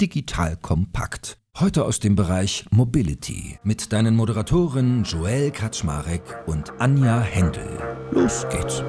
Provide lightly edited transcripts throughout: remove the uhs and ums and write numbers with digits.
Digital Kompakt. Heute aus dem Bereich Mobility mit deinen Moderatoren Joel Kaczmarek und Anja Händel. Los geht's!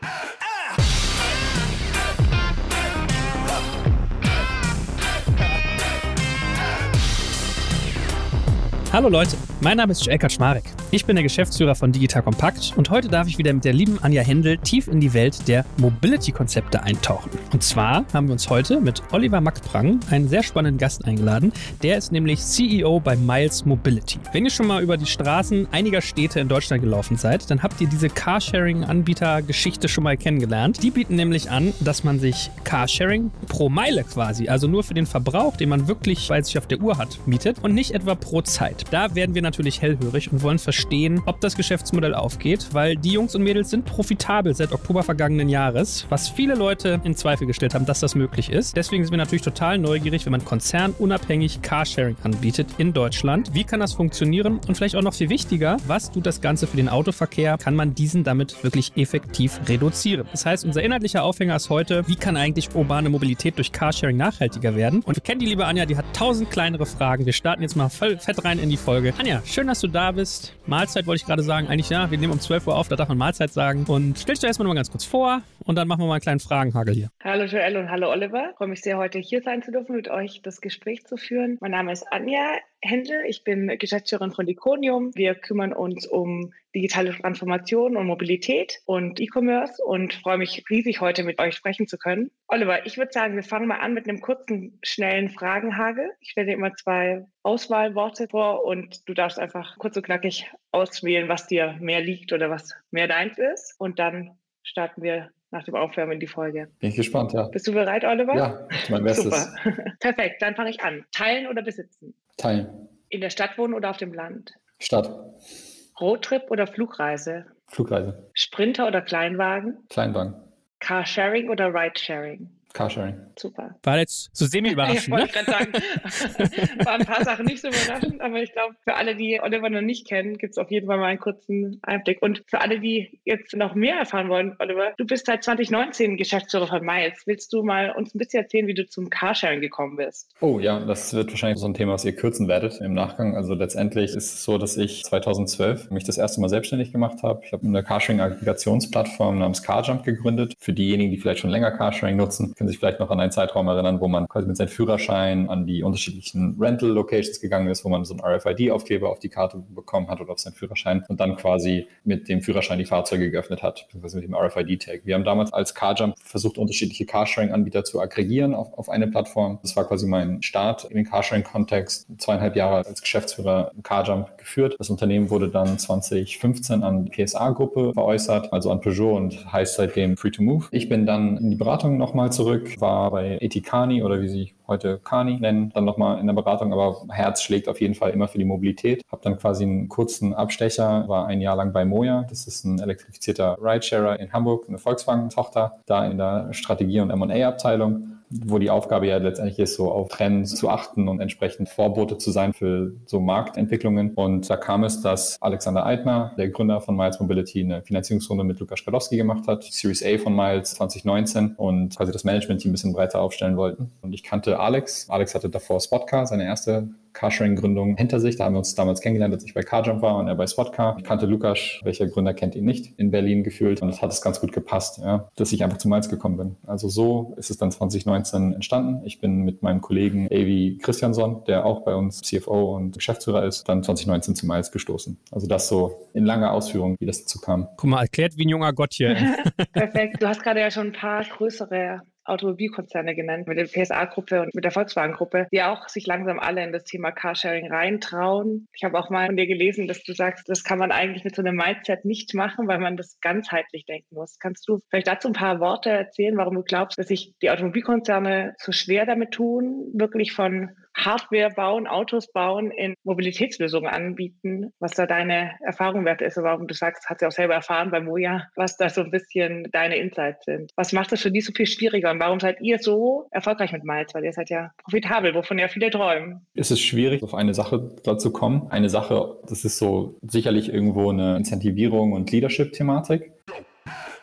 Hallo Leute, mein Name ist Joel Kaczmarek. Ich bin der Geschäftsführer von Digital Kompakt und heute darf ich wieder mit der lieben Anja Händel tief in die Welt der Mobility-Konzepte eintauchen. Und zwar haben wir uns heute mit Oliver Mackprang einen sehr spannenden Gast eingeladen. Der ist nämlich CEO bei Miles Mobility. Wenn ihr schon mal über die Straßen einiger Städte in Deutschland gelaufen seid, dann habt ihr diese Carsharing-Anbieter-Geschichte schon mal kennengelernt. Die bieten nämlich an, dass man sich Carsharing pro Meile quasi, also nur für den Verbrauch, den man wirklich bei sich auf der Uhr hat, mietet und nicht etwa pro Zeit. Da werden wir natürlich hellhörig und wollen verstehen, ob das Geschäftsmodell aufgeht, weil die Jungs und Mädels sind profitabel seit Oktober vergangenen Jahres, was viele Leute in Zweifel gestellt haben, dass das möglich ist. Deswegen sind wir natürlich total neugierig, wenn man konzernunabhängig Carsharing anbietet in Deutschland. Wie kann das funktionieren? Und vielleicht auch noch viel wichtiger, was tut das Ganze für den Autoverkehr? Kann man diesen damit wirklich effektiv reduzieren? Das heißt, unser inhaltlicher Aufhänger ist heute, wie kann eigentlich urbane Mobilität durch Carsharing nachhaltiger werden? Und wir kennen die liebe Anja, die hat 1000 kleinere Fragen. Wir starten jetzt mal voll fett rein in die Folge. Anja, schön, dass du da bist. Mahlzeit wollte ich gerade sagen. Eigentlich ja, wir nehmen um 12 Uhr auf, da darf man Mahlzeit sagen. Und stell dich doch erstmal noch mal ganz kurz vor und dann machen wir mal einen kleinen Fragenhagel hier. Hallo Joel und hallo Oliver. Ich freue mich sehr, heute hier sein zu dürfen, mit euch das Gespräch zu führen. Mein Name ist Anja Händel. Ich bin Geschäftsführerin von Diconium. Wir kümmern uns um digitale Transformation und Mobilität und E-Commerce und freue mich riesig, heute mit euch sprechen zu können. Oliver, ich würde sagen, wir fangen mal an mit einem kurzen, schnellen Fragenhagel. Ich stelle dir immer 2 Auswahlworte vor und du darfst einfach kurz und knackig auswählen, was dir mehr liegt oder was mehr deins ist. Und dann starten wir nach dem Aufwärmen in die Folge. Bin ich gespannt, ja. Bist du bereit, Oliver? Ja, mein Bestes. Super. Perfekt, dann fange ich an. Teilen oder besitzen? Teilen. In der Stadt wohnen oder auf dem Land? Stadt. Roadtrip oder Flugreise? Flugreise. Sprinter oder Kleinwagen? Kleinwagen. Carsharing oder Ridesharing? Carsharing. Super. War jetzt so semi-überraschend, ja, ich wollte gerade sagen, waren ein paar Sachen nicht so überraschend, aber ich glaube, für alle, die Oliver noch nicht kennen, gibt es auf jeden Fall mal einen kurzen Einblick. Und für alle, die jetzt noch mehr erfahren wollen, Oliver, du bist seit 2019 Geschäftsführer von Miles. Willst du mal uns ein bisschen erzählen, wie du zum Carsharing gekommen bist? Oh ja, das wird wahrscheinlich so ein Thema, was ihr kürzen werdet im Nachgang. Also letztendlich ist es so, dass ich 2012 mich das erste Mal selbstständig gemacht habe. Ich habe eine Carsharing-Aggregationsplattform namens CarJump gegründet. Für diejenigen, die vielleicht schon länger Carsharing nutzen, können sich vielleicht noch an einen Zeitraum erinnern, wo man quasi mit seinem Führerschein an die unterschiedlichen Rental-Locations gegangen ist, wo man so einen RFID-Aufkleber auf die Karte bekommen hat oder auf seinen Führerschein und dann quasi mit dem Führerschein die Fahrzeuge geöffnet hat, beziehungsweise mit dem RFID-Tag. Wir haben damals als CarJump versucht, unterschiedliche Carsharing-Anbieter zu aggregieren auf eine Plattform. Das war quasi mein Start in den Carsharing-Kontext. 2,5 Jahre als Geschäftsführer CarJump geführt. Das Unternehmen wurde dann 2015 an die PSA-Gruppe veräußert, also an Peugeot und heißt seitdem Free2Move. Ich bin dann in die Beratung nochmal zurück, war bei Etikani oder wie sie heute Kani nennen, dann nochmal in der Beratung, aber Herz schlägt auf jeden Fall immer für die Mobilität. Habe dann quasi einen kurzen Abstecher, war ein Jahr lang bei Moja, das ist ein elektrifizierter Ridesharer in Hamburg, eine Volkswagen-Tochter, da in der Strategie- und M&A-Abteilung, wo die Aufgabe ja letztendlich ist, so auf Trends zu achten und entsprechend Vorbote zu sein für so Marktentwicklungen. Und da kam es, dass Alexander Eitner, der Gründer von Miles Mobility, eine Finanzierungsrunde mit Lukas Skladowski gemacht hat, Series A von Miles 2019 und quasi das Management-Team ein bisschen breiter aufstellen wollten. Und ich kannte Alex. Alex hatte davor Spotcar, seine erste Carsharing-Gründung hinter sich. Da haben wir uns damals kennengelernt, als ich bei CarJump war und er bei Spotcar. Ich kannte Lukas, welcher Gründer kennt ihn nicht, in Berlin gefühlt. Und es hat es ganz gut gepasst, ja, dass ich einfach zu Miles gekommen bin. Also so ist es dann 2019 entstanden. Ich bin mit meinem Kollegen Avi Christiansson, der auch bei uns CFO und Geschäftsführer ist, dann 2019 zu Miles gestoßen. Also das so in langer Ausführung, wie das dazu kam. Guck mal, erklärt wie ein junger Gott hier. Perfekt. Du hast gerade ja schon ein paar größere Automobilkonzerne genannt, mit der PSA-Gruppe und mit der Volkswagen-Gruppe, die auch sich langsam alle in das Thema Carsharing reintrauen. Ich habe auch mal von dir gelesen, dass du sagst, das kann man eigentlich mit so einem Mindset nicht machen, weil man das ganzheitlich denken muss. Kannst du vielleicht dazu ein paar Worte erzählen, warum du glaubst, dass sich die Automobilkonzerne so schwer damit tun, wirklich von Hardware bauen, Autos bauen, in Mobilitätslösungen anbieten, was da deine Erfahrung wert ist, warum du sagst, hast du auch selber erfahren bei Moja, was da so ein bisschen deine Insights sind. Was macht das für die so viel schwieriger und warum seid ihr so erfolgreich mit Miles? Weil ihr seid ja profitabel, wovon ja viele träumen. Es ist schwierig, auf eine Sache dazu kommen. Eine Sache, das ist so sicherlich irgendwo eine Incentivierung und Leadership-Thematik.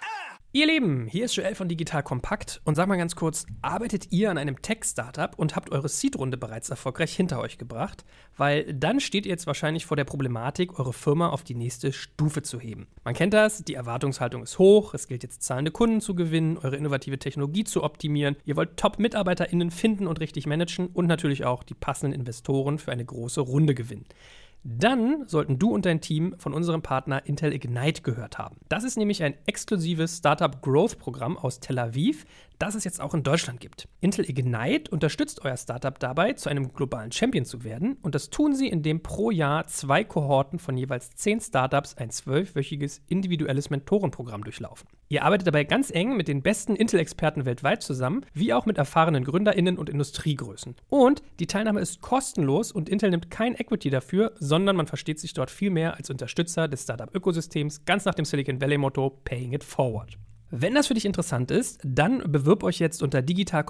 Ihr Lieben, hier ist Joel von Digital Kompakt und sag mal ganz kurz, arbeitet ihr an einem Tech-Startup und habt eure Seed-Runde bereits erfolgreich hinter euch gebracht? Weil dann steht ihr jetzt wahrscheinlich vor der Problematik, eure Firma auf die nächste Stufe zu heben. Man kennt das, die Erwartungshaltung ist hoch, es gilt jetzt zahlende Kunden zu gewinnen, eure innovative Technologie zu optimieren, ihr wollt Top-MitarbeiterInnen finden und richtig managen und natürlich auch die passenden Investoren für eine große Runde gewinnen. Dann sollten du und dein Team von unserem Partner Intel Ignite gehört haben. Das ist nämlich ein exklusives Startup Growth Programm aus Tel Aviv, das es jetzt auch in Deutschland gibt. Intel Ignite unterstützt euer Startup dabei, zu einem globalen Champion zu werden, und das tun sie, indem pro Jahr 2 Kohorten von jeweils 10 Startups ein 12-wöchiges individuelles Mentorenprogramm durchlaufen. Ihr arbeitet dabei ganz eng mit den besten Intel-Experten weltweit zusammen, wie auch mit erfahrenen GründerInnen und Industriegrößen. Und die Teilnahme ist kostenlos und Intel nimmt kein Equity dafür, sondern man versteht sich dort viel mehr als Unterstützer des Startup-Ökosystems, ganz nach dem Silicon Valley-Motto Paying it forward. Wenn das für dich interessant ist, dann bewirb euch jetzt unter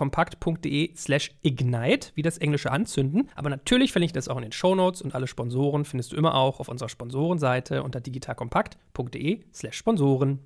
digitalkompakt.de/ignite, wie das englische Anzünden. Aber natürlich verlinke ich das auch in den Shownotes und alle Sponsoren findest du immer auch auf unserer Sponsorenseite unter digitalkompakt.de/Sponsoren.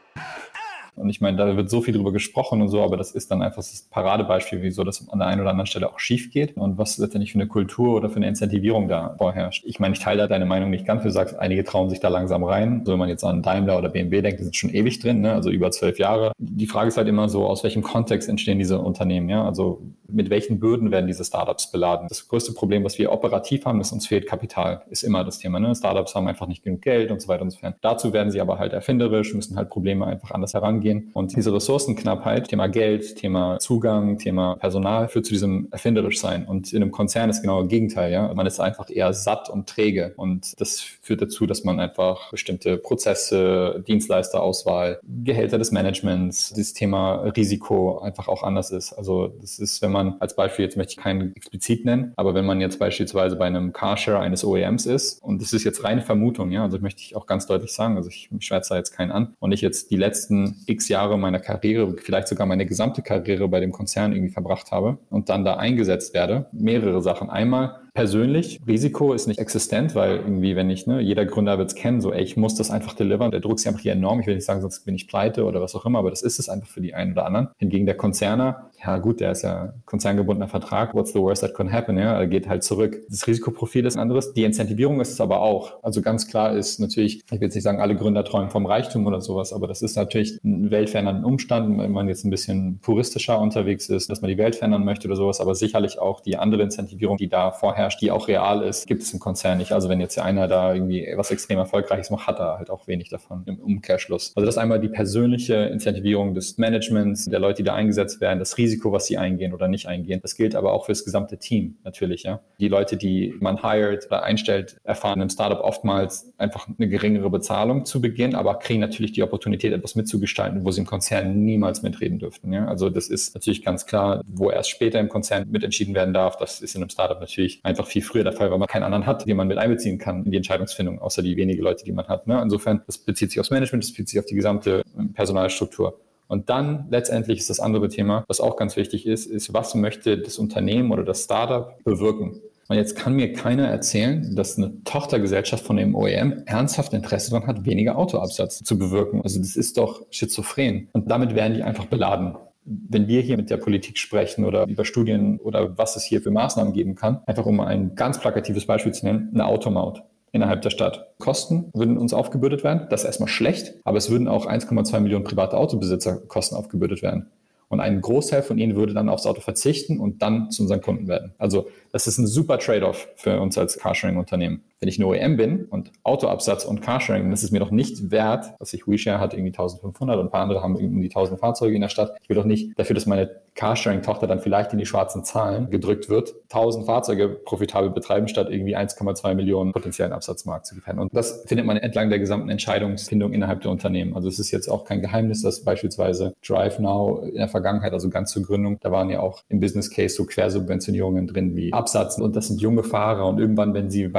Und ich meine, da wird so viel drüber gesprochen und so, aber das ist dann einfach das Paradebeispiel, wieso das an der einen oder anderen Stelle auch schief geht und was letztendlich für eine Kultur oder für eine Incentivierung da vorherrscht. Ich meine, ich teile da deine Meinung nicht ganz. Du sagst, einige trauen sich da langsam rein. So, wenn man jetzt an Daimler oder BMW denkt, die sind schon ewig drin, ne? Also über 12 Jahre. Die Frage ist halt immer so, aus welchem Kontext entstehen diese Unternehmen, ja? Also mit welchen Bürden werden diese Startups beladen? Das größte Problem, was wir operativ haben, ist, uns fehlt Kapital. Ist immer das Thema, ne? Startups haben einfach nicht genug Geld und so weiter und so fort. Dazu werden sie aber halt erfinderisch, müssen halt Probleme einfach anders herangehen. Und diese Ressourcenknappheit, Thema Geld, Thema Zugang, Thema Personal, führt zu diesem erfinderisch sein. Und in einem Konzern ist genau das Gegenteil, ja. Man ist einfach eher satt und träge. Und das führt dazu, dass man einfach bestimmte Prozesse, Dienstleisterauswahl, Gehälter des Managements, das Thema Risiko einfach auch anders ist. Also das ist, wenn man als Beispiel, jetzt möchte ich keinen explizit nennen, aber wenn man jetzt beispielsweise bei einem Carshare eines OEMs ist, und das ist jetzt reine Vermutung, ja, also möchte ich auch ganz deutlich sagen, also ich schwärze da jetzt keinen an, und ich jetzt die letzten x Jahre meiner Karriere, vielleicht sogar meine gesamte Karriere bei dem Konzern irgendwie verbracht habe und dann da eingesetzt werde, mehrere Sachen. Einmal persönlich, Risiko ist nicht existent, weil irgendwie, wenn ich, jeder Gründer wird es kennen, so, ey, ich muss das einfach delivern, der Druck ist einfach hier enorm, ich will nicht sagen, sonst bin ich pleite oder was auch immer, aber das ist es einfach für die einen oder anderen. Hingegen der Konzerner, ja gut, der ist ja konzerngebundener Vertrag, what's the worst that can happen, ja, er geht halt zurück. Das Risikoprofil ist ein anderes, die Incentivierung ist es aber auch. Also ganz klar ist natürlich, ich will jetzt nicht sagen, alle Gründer träumen vom Reichtum oder sowas, aber das ist natürlich ein weltverändernder Umstand, wenn man jetzt ein bisschen puristischer unterwegs ist, dass man die Welt verändern möchte oder sowas, aber sicherlich auch die andere Incentivierung, die da vorherrscht, die auch real ist, gibt es im Konzern nicht. Also wenn jetzt einer da irgendwie was extrem Erfolgreiches macht, hat er halt auch wenig davon im Umkehrschluss. Also das ist einmal die persönliche Incentivierung des Managements, der Leute, die da eingesetzt werden, das Risiko, was sie eingehen oder nicht eingehen. Das gilt aber auch für das gesamte Team natürlich, ja. Die Leute, die man hired oder einstellt, erfahren im Startup oftmals einfach eine geringere Bezahlung zu Beginn, aber kriegen natürlich die Opportunität, etwas mitzugestalten, wo sie im Konzern niemals mitreden dürften, ja. Also das ist natürlich ganz klar, wo erst später im Konzern mitentschieden werden darf. Das ist in einem Startup natürlich einfach viel früher der Fall, weil man keinen anderen hat, den man mit einbeziehen kann in die Entscheidungsfindung, außer die wenigen Leute, die man hat, ne? Insofern, das bezieht sich aufs Management, das bezieht sich auf die gesamte Personalstruktur. Und dann letztendlich ist das andere Thema, was auch ganz wichtig ist, was möchte das Unternehmen oder das Startup bewirken? Und jetzt kann mir keiner erzählen, dass eine Tochtergesellschaft von dem OEM ernsthaft Interesse daran hat, weniger Autoabsatz zu bewirken. Also das ist doch schizophren. Und damit werden die einfach beladen. Wenn wir hier mit der Politik sprechen oder über Studien oder was es hier für Maßnahmen geben kann, einfach um ein ganz plakatives Beispiel zu nennen, eine Automaut innerhalb der Stadt. Kosten würden uns aufgebürdet werden. Das ist erstmal schlecht, aber es würden auch 1,2 Millionen private Autobesitzer Kosten aufgebürdet werden. Und ein Großteil von ihnen würde dann aufs Auto verzichten und dann zu unseren Kunden werden. Also das ist ein super Trade-off für uns als Carsharing-Unternehmen. Wenn ich eine OEM bin und Autoabsatz und Carsharing, dann ist es mir doch nicht wert, dass ich WeShare hat irgendwie 1500 und ein paar andere haben irgendwie 1000 Fahrzeuge in der Stadt. Ich will doch nicht dafür, dass meine Carsharing-Tochter dann vielleicht in die schwarzen Zahlen gedrückt wird, 1000 Fahrzeuge profitabel betreiben, statt irgendwie 1,2 Millionen potenziellen Absatzmarkt zu gefährden. Und das findet man entlang der gesamten Entscheidungsfindung innerhalb der Unternehmen. Also es ist jetzt auch kein Geheimnis, dass beispielsweise DriveNow in der Vergangenheit, also ganz zur Gründung, da waren ja auch im Business Case so Quersubventionierungen drin wie Absatz. Und das sind junge Fahrer und irgendwann, wenn sie bei der Entscheidung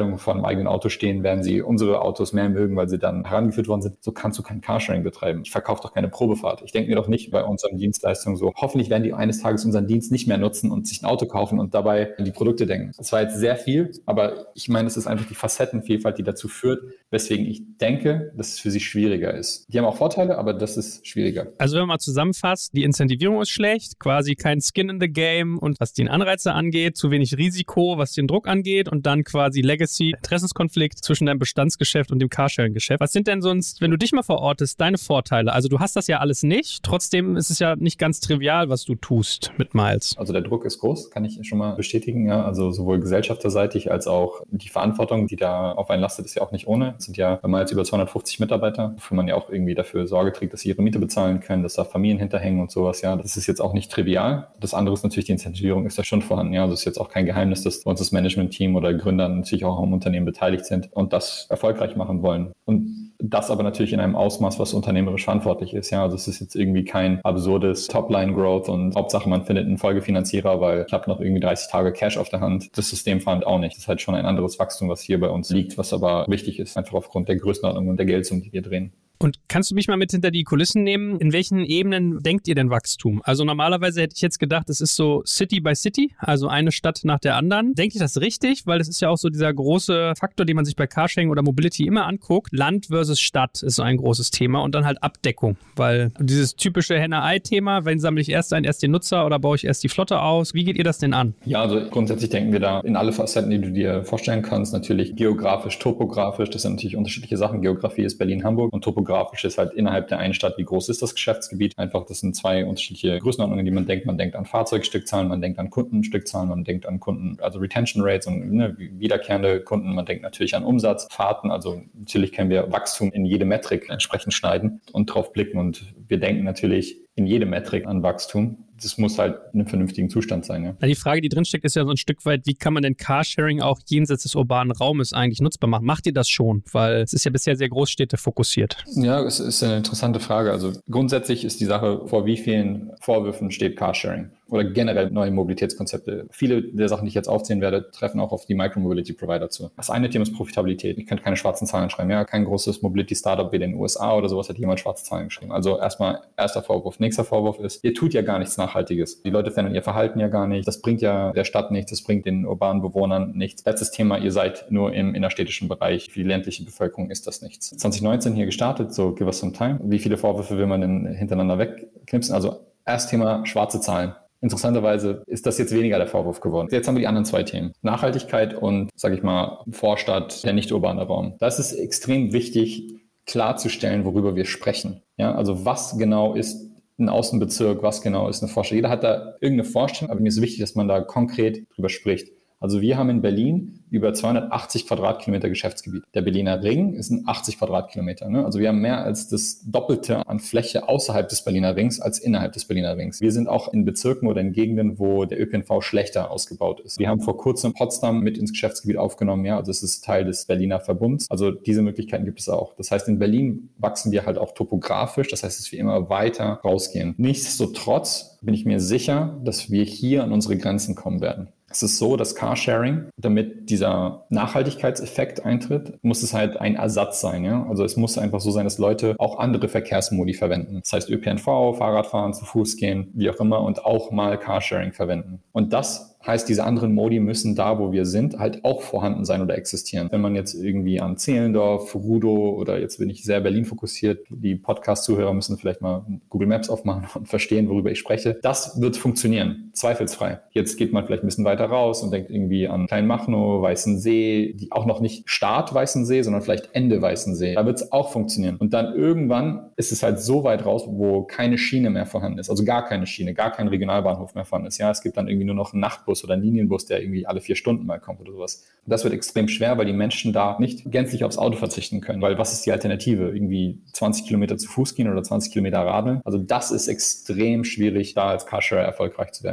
Abteilung von einem eigenen Auto stehen, werden sie unsere Autos mehr mögen, weil sie dann herangeführt worden sind. So kannst du kein Carsharing betreiben. Ich verkaufe doch keine Probefahrt. Ich denke mir doch nicht bei unseren Dienstleistungen so, hoffentlich werden die eines Tages unseren Dienst nicht mehr nutzen und sich ein Auto kaufen und dabei an die Produkte denken. Das war jetzt sehr viel, aber ich meine, es ist einfach die Facettenvielfalt, die dazu führt, weswegen ich denke, dass es für sie schwieriger ist. Die haben auch Vorteile, aber das ist schwieriger. Also wenn man mal zusammenfasst, die Incentivierung ist schlecht, quasi kein Skin in the Game und was den Anreize angeht, zu wenig Risiko, was den Druck angeht und dann quasi Legacy, Interessenskonflikt zwischen deinem Bestandsgeschäft und dem Carsharing-Geschäft. Was sind denn sonst, wenn du dich mal verortest, deine Vorteile? Also du hast das ja alles nicht, trotzdem ist es ja nicht ganz trivial, was du tust mit Miles. Also der Druck ist groß, kann ich schon mal bestätigen. Ja. Also sowohl gesellschafterseitig als auch die Verantwortung, die da auf einen lastet, ist ja auch nicht ohne. Es sind ja bei Miles über 250 Mitarbeiter, wofür man ja auch irgendwie dafür Sorge trägt, dass sie ihre Miete bezahlen können, dass da Familien hinterhängen und sowas. Ja, das ist jetzt auch nicht trivial. Das andere ist natürlich, die Incentivierung ist da schon vorhanden. Ja, also es ist jetzt auch kein Geheimnis, dass bei uns das Management-Team oder Gründer natürlich auch am Unternehmen beteiligt sind und das erfolgreich machen wollen. Und das aber natürlich in einem Ausmaß, was unternehmerisch verantwortlich ist. Ja, also es ist jetzt irgendwie kein absurdes Top-Line-Growth und Hauptsache man findet einen Folgefinanzierer, weil ich habe noch irgendwie 30 Tage Cash auf der Hand. Das System fand auch nicht. Das ist halt schon ein anderes Wachstum, was hier bei uns liegt, was aber wichtig ist, einfach aufgrund der Größenordnung und der Geldsumme, die wir drehen. Und kannst du mich mal mit hinter die Kulissen nehmen? In welchen Ebenen denkt ihr denn Wachstum? Also normalerweise hätte ich jetzt gedacht, es ist so City by City, also eine Stadt nach der anderen. Denke ich das richtig? Weil das ist ja auch so dieser große Faktor, den man sich bei Carsharing oder Mobility immer anguckt. Land versus Stadt ist so ein großes Thema und dann halt Abdeckung. Weil dieses typische Henne-Ei-Thema, wenn sammle ich erst den Nutzer oder baue ich erst die Flotte aus? Wie geht ihr das denn an? Ja, also grundsätzlich denken wir da in alle Facetten, die du dir vorstellen kannst. Natürlich geografisch, topografisch, das sind natürlich unterschiedliche Sachen. Geografie ist Berlin-Hamburg und topografisch ist halt innerhalb der einen Stadt, wie groß ist das Geschäftsgebiet. Einfach, das sind zwei unterschiedliche Größenordnungen, die man denkt. Man denkt an Fahrzeugstückzahlen, man denkt an Kundenstückzahlen, man denkt an Kunden, also Retention Rates und wiederkehrende Kunden. Man denkt natürlich an Umsatz, Fahrten. Also natürlich können wir Wachstum in jede Metrik entsprechend schneiden und drauf blicken. Und wir denken natürlich in jede Metrik an Wachstum. Das muss halt in einem vernünftigen Zustand sein. Ja. Die Frage, die drinsteckt, ist ja so ein Stück weit, wie kann man denn Carsharing auch jenseits des urbanen Raumes eigentlich nutzbar machen? Macht ihr das schon? Weil es ist ja bisher sehr Großstädte fokussiert. Ja, es ist eine interessante Frage. Also grundsätzlich ist die Sache, vor wie vielen Vorwürfen steht Carsharing? Oder generell neue Mobilitätskonzepte. Viele der Sachen, die ich jetzt aufzählen werde, treffen auch auf die Micro-Mobility-Provider zu. Das eine Thema ist Profitabilität. Ich könnte keine schwarzen Zahlen schreiben. Ja, kein großes Mobility-Startup wie in den USA oder sowas hat jemand schwarze Zahlen geschrieben. Also erstmal erster Vorwurf. Nächster Vorwurf ist, ihr tut ja gar nichts Nachhaltiges. Die Leute verändern ihr Verhalten ja gar nicht. Das bringt ja der Stadt nichts. Das bringt den urbanen Bewohnern nichts. Letztes Thema, ihr seid nur im innerstädtischen Bereich. Für die ländliche Bevölkerung ist das nichts. 2019 hier gestartet, so give us some time. Wie viele Vorwürfe will man denn hintereinander wegknipsen? Also erst Thema schwarze Zahlen. Interessanterweise ist das jetzt weniger der Vorwurf geworden. Jetzt haben wir die anderen zwei Themen. Nachhaltigkeit und, sage ich mal, Vorstadt, der nicht urbane Raum. Da ist es extrem wichtig, klarzustellen, worüber wir sprechen. Ja, also was genau ist ein Außenbezirk, was genau ist eine Vorstadt. Jeder hat da irgendeine Vorstellung, aber mir ist wichtig, dass man da konkret drüber spricht. Also wir haben in Berlin über 280 Quadratkilometer Geschäftsgebiet. Der Berliner Ring ist 80 Quadratkilometer. Ne? Also wir haben mehr als das Doppelte an Fläche außerhalb des Berliner Rings als innerhalb des Berliner Rings. Wir sind auch in Bezirken oder in Gegenden, wo der ÖPNV schlechter ausgebaut ist. Wir haben vor kurzem Potsdam mit ins Geschäftsgebiet aufgenommen. Ja, also es ist Teil des Berliner Verbunds. Also diese Möglichkeiten gibt es auch. Das heißt, in Berlin wachsen wir halt auch topografisch. Das heißt, dass wir immer weiter rausgehen. Nichtsdestotrotz bin ich mir sicher, dass wir hier an unsere Grenzen kommen werden. Es ist so, dass Carsharing, damit dieser Nachhaltigkeitseffekt eintritt, muss es halt ein Ersatz sein. Ja? Also es muss einfach so sein, dass Leute auch andere Verkehrsmodi verwenden. Das heißt ÖPNV, Fahrradfahren, zu Fuß gehen, wie auch immer und auch mal Carsharing verwenden. Und das heißt, diese anderen Modi müssen da, wo wir sind, halt auch vorhanden sein oder existieren. Wenn man jetzt irgendwie an Zehlendorf, Rudow oder jetzt bin ich sehr Berlin fokussiert, die Podcast-Zuhörer müssen vielleicht mal Google Maps aufmachen und verstehen, worüber ich spreche. Das wird funktionieren, zweifelsfrei. Jetzt geht man vielleicht ein bisschen weiter raus und denkt irgendwie an Kleinmachnow, Weißensee, die auch noch nicht Start Weißensee, sondern vielleicht Ende Weißensee. Da wird es auch funktionieren. Und dann irgendwann ist es halt so weit raus, wo keine Schiene mehr vorhanden ist, also gar keine Schiene, gar kein Regionalbahnhof mehr vorhanden ist. Ja, es gibt dann irgendwie nur noch einen Nachtbus oder einen Linienbus, der irgendwie alle 4 Stunden mal kommt oder sowas. Und das wird extrem schwer, weil die Menschen da nicht gänzlich aufs Auto verzichten können. Weil was ist die Alternative? Irgendwie 20 Kilometer zu Fuß gehen oder 20 Kilometer radeln? Also das ist extrem schwierig, da als Carsharer erfolgreich zu werden.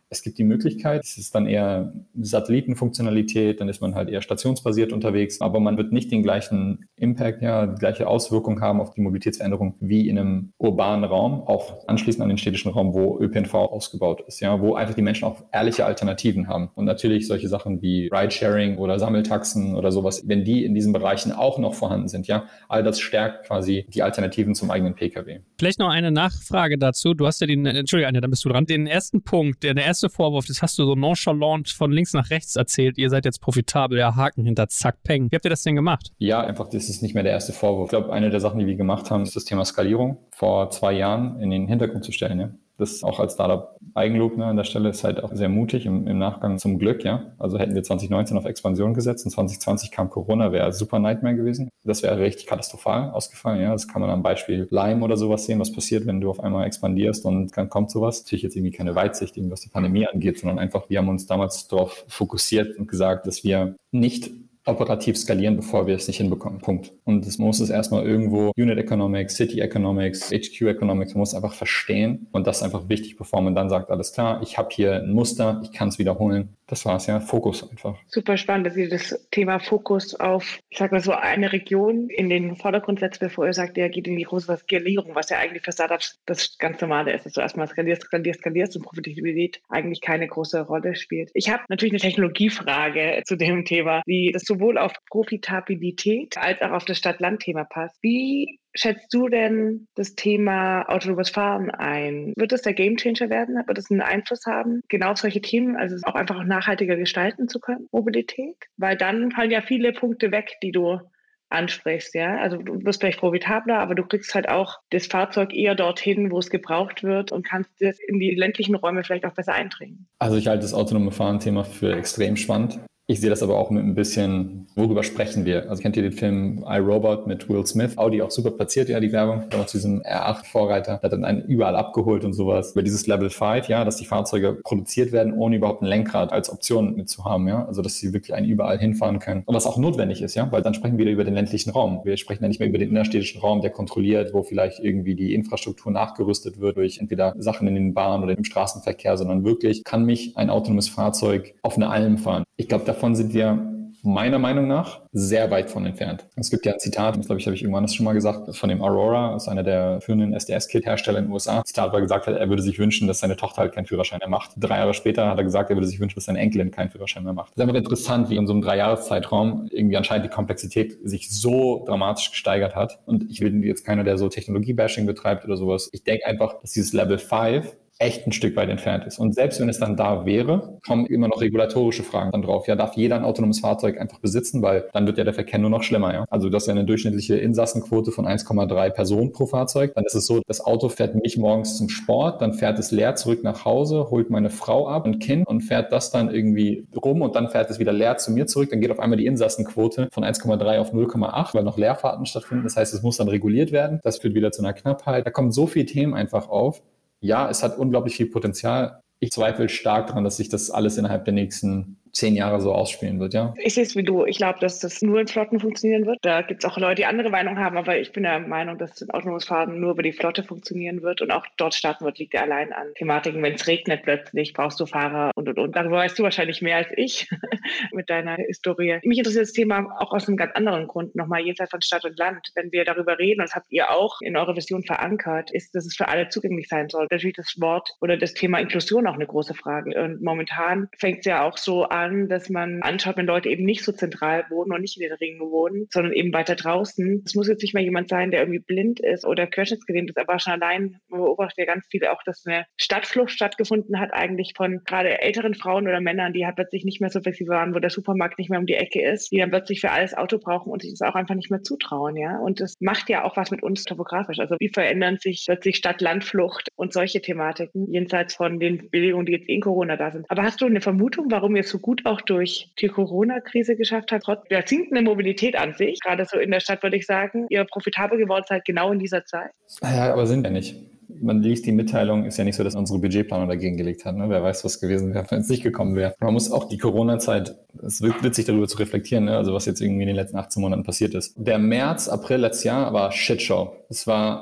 Es gibt die Möglichkeit, es ist dann eher Satellitenfunktionalität, dann ist man halt eher stationsbasiert unterwegs, aber man wird nicht den gleichen Impact, die gleiche Auswirkung haben auf die Mobilitätsveränderung wie in einem urbanen Raum, auch anschließend an den städtischen Raum, wo ÖPNV ausgebaut ist, wo einfach die Menschen auch ehrliche Alternativen haben. Und natürlich solche Sachen wie Ridesharing oder Sammeltaxen oder sowas, wenn die in diesen Bereichen auch noch vorhanden sind, all das stärkt quasi die Alternativen zum eigenen Pkw. Vielleicht noch eine Nachfrage dazu. Du hast ja Entschuldigung, Anja, dann bist du dran. Den ersten Punkt, der erste Vorwurf, das hast du so nonchalant von links nach rechts erzählt. Ihr seid jetzt profitabel, Haken hinter, zack, peng. Wie habt ihr das denn gemacht? Ja, einfach, das ist nicht mehr der erste Vorwurf. Ich glaube, eine der Sachen, die wir gemacht haben, ist das Thema Skalierung vor 2 Jahren in den Hintergrund zu stellen, Das auch als Startup Eigenlob an der Stelle ist halt auch sehr mutig im Nachgang zum Glück, Also hätten wir 2019 auf Expansion gesetzt und 2020 kam Corona, wäre super Nightmare gewesen. Das wäre richtig katastrophal ausgefallen, Das kann man am Beispiel Lime oder sowas sehen, was passiert, wenn du auf einmal expandierst und dann kommt sowas. Natürlich jetzt irgendwie keine Weitsicht, was die Pandemie angeht, sondern einfach, wir haben uns damals darauf fokussiert und gesagt, dass wir nicht operativ skalieren, bevor wir es nicht hinbekommen. Punkt. Und das muss es erstmal irgendwo Unit Economics, City Economics, HQ Economics, man muss einfach verstehen und das ist einfach wichtig, bevor man dann sagt, alles klar, ich habe hier ein Muster, ich kann es wiederholen. Das war's, Fokus einfach. Super spannend, dass ihr das Thema Fokus auf, ich sag mal so, eine Region in den Vordergrund setzt, bevor ihr sagt, geht in die große Skalierung, was ja eigentlich für Startups das ganz Normale ist, dass du erstmal skalierst und Profitabilität eigentlich keine große Rolle spielt. Ich habe natürlich eine Technologiefrage zu dem Thema, wie das sowohl auf Profitabilität als auch auf das Stadt-Land-Thema passt. Wie schätzt du denn das Thema autonomes Fahren ein? Wird das der Gamechanger werden? Wird das einen Einfluss haben? Genau auf solche Themen, also es auch einfach nachhaltiger gestalten zu können, Mobilität? Weil dann fallen ja viele Punkte weg, die du ansprichst, Also du wirst vielleicht profitabler, aber du kriegst halt auch das Fahrzeug eher dorthin, wo es gebraucht wird und kannst das in die ländlichen Räume vielleicht auch besser eindringen. Also ich halte das autonome Fahren-Thema für extrem spannend. Ich sehe das aber auch mit ein bisschen, worüber sprechen wir? Also kennt ihr den Film iRobot mit Will Smith? Audi auch super platziert, die Werbung. Da zu diesem R8-Vorreiter, der hat dann einen überall abgeholt und sowas. Über dieses Level 5, dass die Fahrzeuge produziert werden, ohne überhaupt ein Lenkrad als Option mit zu haben, Also dass sie wirklich einen überall hinfahren können. Und was auch notwendig ist, weil dann sprechen wir wieder über den ländlichen Raum. Wir sprechen ja nicht mehr über den innerstädtischen Raum, der kontrolliert, wo vielleicht irgendwie die Infrastruktur nachgerüstet wird durch entweder Sachen in den Bahnen oder im Straßenverkehr, sondern wirklich kann mich ein autonomes Fahrzeug auf eine Alm fahren. Ich glaube, davon sind wir meiner Meinung nach sehr weit von entfernt. Es gibt ja ein Zitat, das glaube ich, habe ich irgendwann das schon mal gesagt, von dem Aurora, das ist einer der führenden SDS-Kit-Hersteller in den USA. Das Zitat, wo er gesagt hat, er würde sich wünschen, dass seine Tochter halt keinen Führerschein mehr macht. 3 Jahre später hat er gesagt, er würde sich wünschen, dass seine Enkelin keinen Führerschein mehr macht. Das ist einfach interessant, wie in so einem 3-Jahres-Zeitraum irgendwie anscheinend die Komplexität sich so dramatisch gesteigert hat. Und ich bin jetzt keiner, der so Technologie-Bashing betreibt oder sowas. Ich denke einfach, dass dieses Level 5 echt ein Stück weit entfernt ist. Und selbst wenn es dann da wäre, kommen immer noch regulatorische Fragen dann drauf. Darf jeder ein autonomes Fahrzeug einfach besitzen, weil dann wird ja der Verkehr nur noch schlimmer. Also das ist ja eine durchschnittliche Insassenquote von 1,3 Personen pro Fahrzeug. Dann ist es so, das Auto fährt mich morgens zum Sport, dann fährt es leer zurück nach Hause, holt meine Frau ab, ein Kind und fährt das dann irgendwie rum und dann fährt es wieder leer zu mir zurück. Dann geht auf einmal die Insassenquote von 1,3 auf 0,8, weil noch Leerfahrten stattfinden. Das heißt, es muss dann reguliert werden. Das führt wieder zu einer Knappheit. Da kommen so viele Themen einfach auf. Ja, es hat unglaublich viel Potenzial. Ich zweifle stark daran, dass sich das alles innerhalb der nächsten 10 Jahre so ausspielen wird, Ich sehe es wie du. Ich glaube, dass das nur in Flotten funktionieren wird. Da gibt es auch Leute, die andere Meinung haben, aber ich bin der Meinung, dass autonomes Fahren nur über die Flotte funktionieren wird und auch dort starten wird, liegt ja allein an Thematiken. Wenn es regnet plötzlich, brauchst du Fahrer und. Darüber weißt du wahrscheinlich mehr als ich mit deiner Historie. Mich interessiert das Thema auch aus einem ganz anderen Grund nochmal, jenseits von Stadt und Land. Wenn wir darüber reden, und das habt ihr auch in eurer Vision verankert, ist, dass es für alle zugänglich sein soll. Natürlich das Wort oder das Thema Inklusion auch eine große Frage. Und momentan fängt es ja auch so an, dass man anschaut, wenn Leute eben nicht so zentral wohnen und nicht in den Ringen wohnen, sondern eben weiter draußen. Es muss jetzt nicht mehr jemand sein, der irgendwie blind ist oder querschnittsgelähmt ist, aber schon allein, man beobachtet ja ganz viele auch, dass eine Stadtflucht stattgefunden hat, eigentlich von gerade älteren Frauen oder Männern, die halt plötzlich nicht mehr so flexibel waren, wo der Supermarkt nicht mehr um die Ecke ist, die dann plötzlich für alles Auto brauchen und sich das auch einfach nicht mehr zutrauen, Und das macht ja auch was mit uns topografisch. Also wie verändern sich plötzlich Stadt-Land-Flucht und solche Thematiken, jenseits von den Bewegungen, die jetzt in Corona da sind. Aber hast du eine Vermutung, warum ihr es so gut auch durch die Corona-Krise geschafft habt, trotz der sinkenden Mobilität an sich, gerade so in der Stadt, würde ich sagen, ihr profitabel geworden seid genau in dieser Zeit? Ja, aber sind wir nicht. Man liest die Mitteilung, ist ja nicht so, dass unsere Budgetplanung dagegen gelegt hat. Wer weiß, was gewesen wäre, wenn es nicht gekommen wäre. Man muss auch die Corona-Zeit, es wird witzig darüber zu reflektieren, also was jetzt irgendwie in den letzten 18 Monaten passiert ist. Der März, April letztes Jahr war Shitshow. Es war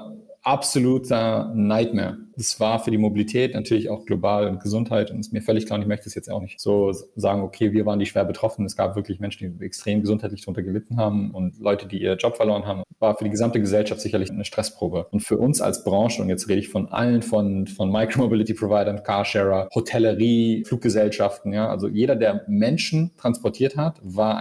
absoluter Nightmare. Das war für die Mobilität natürlich auch global und Gesundheit und ist mir völlig klar und ich möchte es jetzt auch nicht so sagen, okay, wir waren die schwer betroffen. Es gab wirklich Menschen, die extrem gesundheitlich darunter gelitten haben und Leute, die ihr Job verloren haben. War für die gesamte Gesellschaft sicherlich eine Stressprobe. Und für uns als Branche, und jetzt rede ich von allen, von Micromobility-Providern, Carsharer, Hotellerie, Fluggesellschaften, ja, also jeder, der Menschen transportiert hat,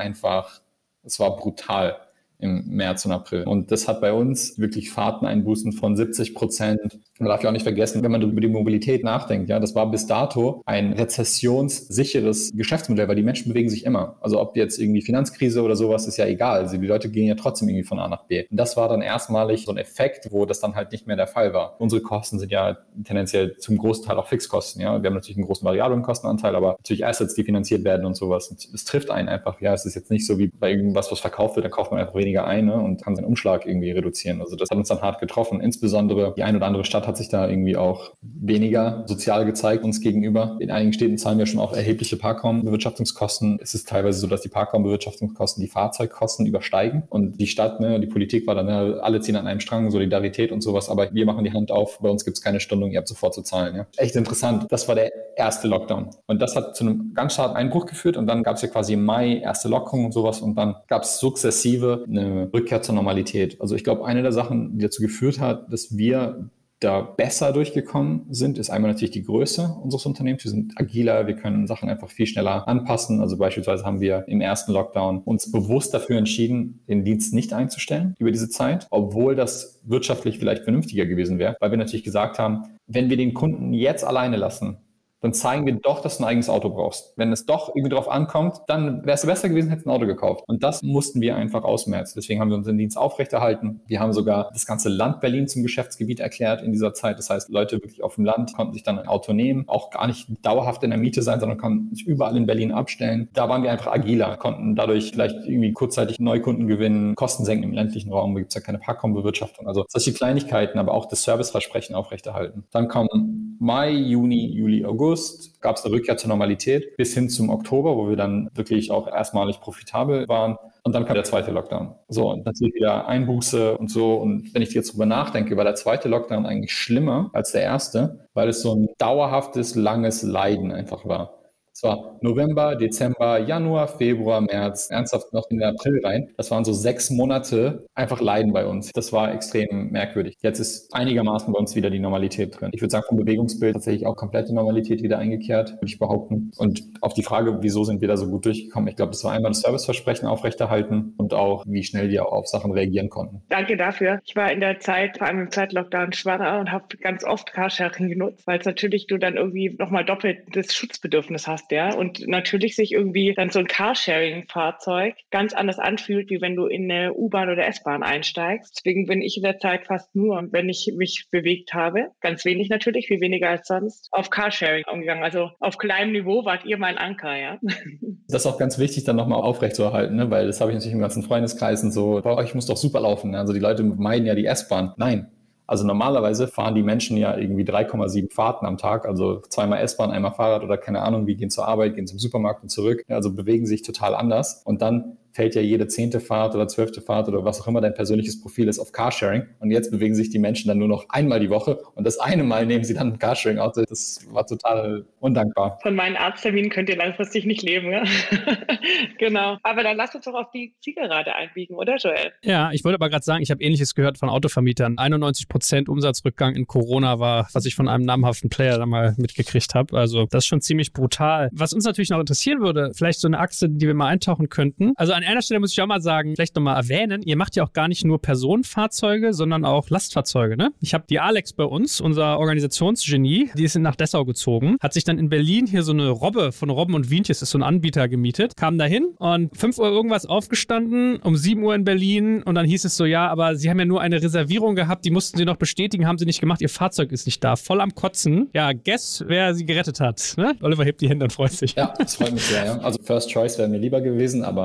es war brutal im März und April. Und das hat bei uns wirklich Fahrteneinbußen von 70%. Man darf ja auch nicht vergessen, wenn man über die Mobilität nachdenkt, ja, das war bis dato ein rezessionssicheres Geschäftsmodell, weil die Menschen bewegen sich immer. Also ob jetzt irgendwie Finanzkrise oder sowas, ist ja egal. Also die Leute gehen ja trotzdem irgendwie von A nach B. Und das war dann erstmalig so ein Effekt, wo das dann halt nicht mehr der Fall war. Unsere Kosten sind ja tendenziell zum Großteil auch Fixkosten, ja. Wir haben natürlich einen großen variablen Kostenanteil, aber natürlich Assets, die finanziert werden und sowas. Und es trifft einen einfach, ja. Es ist jetzt nicht so wie bei irgendwas, was verkauft wird, dann kauft man einfach weniger ein, ne, und kann seinen Umschlag irgendwie reduzieren. Also das hat uns dann hart getroffen. Insbesondere die ein oder andere Stadt hat sich da irgendwie auch weniger sozial gezeigt uns gegenüber. In einigen Städten zahlen wir schon auch erhebliche Parkraumbewirtschaftungskosten. Es ist teilweise so, dass die Parkraumbewirtschaftungskosten die Fahrzeugkosten übersteigen und die Stadt, ne, die Politik war dann, ne, alle ziehen an einem Strang, Solidarität und sowas, aber wir machen die Hand auf, bei uns gibt es keine Stundung, ihr habt sofort zu zahlen. Ja. Echt interessant. Das war der erste Lockdown und das hat zu einem ganz starken Einbruch geführt und dann gab es ja quasi im Mai erste Lockerung und sowas und dann gab es sukzessive eine Rückkehr zur Normalität. Also ich glaube, eine der Sachen, die dazu geführt hat, dass wir da besser durchgekommen sind, ist einmal natürlich die Größe unseres Unternehmens. Wir sind agiler, wir können Sachen einfach viel schneller anpassen. Also beispielsweise haben wir im ersten Lockdown uns bewusst dafür entschieden, den Dienst nicht einzustellen über diese Zeit, obwohl das wirtschaftlich vielleicht vernünftiger gewesen wäre, weil wir natürlich gesagt haben, wenn wir den Kunden jetzt alleine lassen, dann zeigen wir doch, dass du ein eigenes Auto brauchst. Wenn es doch irgendwie drauf ankommt, dann wäre es besser gewesen, hättest du ein Auto gekauft. Und das mussten wir einfach ausmerzen. Deswegen haben wir unseren Dienst aufrechterhalten. Wir haben sogar das ganze Land Berlin zum Geschäftsgebiet erklärt in dieser Zeit. Das heißt, Leute wirklich auf dem Land konnten sich dann ein Auto nehmen, auch gar nicht dauerhaft in der Miete sein, sondern konnten sich überall in Berlin abstellen. Da waren wir einfach agiler, konnten dadurch vielleicht irgendwie kurzzeitig Neukunden gewinnen, Kosten senken im ländlichen Raum. Da gibt es ja keine Parkraumbewirtschaftung. Also solche Kleinigkeiten, aber auch das Serviceversprechen aufrechterhalten. Dann kommen Mai, Juni, Juli, August. Gab es eine Rückkehr zur Normalität bis hin zum Oktober, wo wir dann wirklich auch erstmalig profitabel waren. Und dann kam der zweite Lockdown. So, und natürlich wieder Einbuße und so. Und wenn ich jetzt drüber nachdenke, war der zweite Lockdown eigentlich schlimmer als der erste, weil es so ein dauerhaftes, langes Leiden einfach war. Es war November, Dezember, Januar, Februar, März, ernsthaft noch in den April rein. Das waren so 6 Monate einfach Leiden bei uns. Das war extrem merkwürdig. Jetzt ist einigermaßen bei uns wieder die Normalität drin. Ich würde sagen, vom Bewegungsbild tatsächlich auch komplette Normalität wieder eingekehrt, würde ich behaupten. Und auf die Frage, wieso sind wir da so gut durchgekommen? Ich glaube, das war einmal das Serviceversprechen aufrechterhalten und auch, wie schnell wir auf Sachen reagieren konnten. Danke dafür. Ich war in der Zeit, vor allem im Zeitlockdown, schwanger und habe ganz oft Carsharing genutzt, weil es natürlich du dann irgendwie nochmal doppelt das Schutzbedürfnis hast. Ja, und natürlich sich irgendwie dann so ein Carsharing-Fahrzeug ganz anders anfühlt, wie wenn du in eine U-Bahn oder S-Bahn einsteigst. Deswegen bin ich in der Zeit fast nur, wenn ich mich bewegt habe, ganz wenig natürlich, viel weniger als sonst, auf Carsharing umgegangen. Also auf kleinem Niveau wart ihr mein Anker, ja. Das ist auch ganz wichtig, dann nochmal aufrechtzuerhalten, ne? Weil das habe ich natürlich im ganzen Freundeskreis und so, bei euch muss doch super laufen. Ne? Also die Leute meiden ja die S-Bahn. Nein. Also normalerweise fahren die Menschen ja irgendwie 3,7 Fahrten am Tag, also 2-mal S-Bahn, einmal Fahrrad oder keine Ahnung, wie gehen zur Arbeit, gehen zum Supermarkt und zurück. Also bewegen sich total anders. Und dann fällt ja jede 10. Fahrt oder 12. Fahrt oder was auch immer dein persönliches Profil ist auf Carsharing. Und jetzt bewegen sich die Menschen dann nur noch einmal die Woche und das eine Mal nehmen sie dann ein Carsharing-Auto. Das war total undankbar. Von meinen Arztterminen könnt ihr langfristig nicht leben, ja? Genau. Aber dann lasst uns doch auf die Zielgerade einbiegen, oder Joel? Ja, ich wollte aber gerade sagen, ich habe Ähnliches gehört von Autovermietern. 91% Umsatzrückgang in Corona war, was ich von einem namhaften Player da mal mitgekriegt habe. Also das ist schon ziemlich brutal. Was uns natürlich noch interessieren würde, vielleicht so eine Achse, die wir mal eintauchen könnten. Also an einer Stelle muss ich auch mal sagen, vielleicht nochmal erwähnen, ihr macht ja auch gar nicht nur Personenfahrzeuge, sondern auch Lastfahrzeuge, ne? Ich habe die Alex bei uns, unser Organisationsgenie, die ist nach Dessau gezogen, hat sich dann in Berlin hier so eine Robbe von Robben und Wientjes, ist so ein Anbieter, gemietet, kam dahin und 5 Uhr irgendwas aufgestanden, um 7 Uhr in Berlin und dann hieß es so, ja, aber sie haben ja nur eine Reservierung gehabt, die mussten sie noch bestätigen, haben sie nicht gemacht, ihr Fahrzeug ist nicht da, voll am Kotzen. Ja, guess, wer sie gerettet hat, ne? Oliver hebt die Hände und freut sich. Ja, das freut mich sehr, ja. Also First Choice wäre mir lieber gewesen, aber take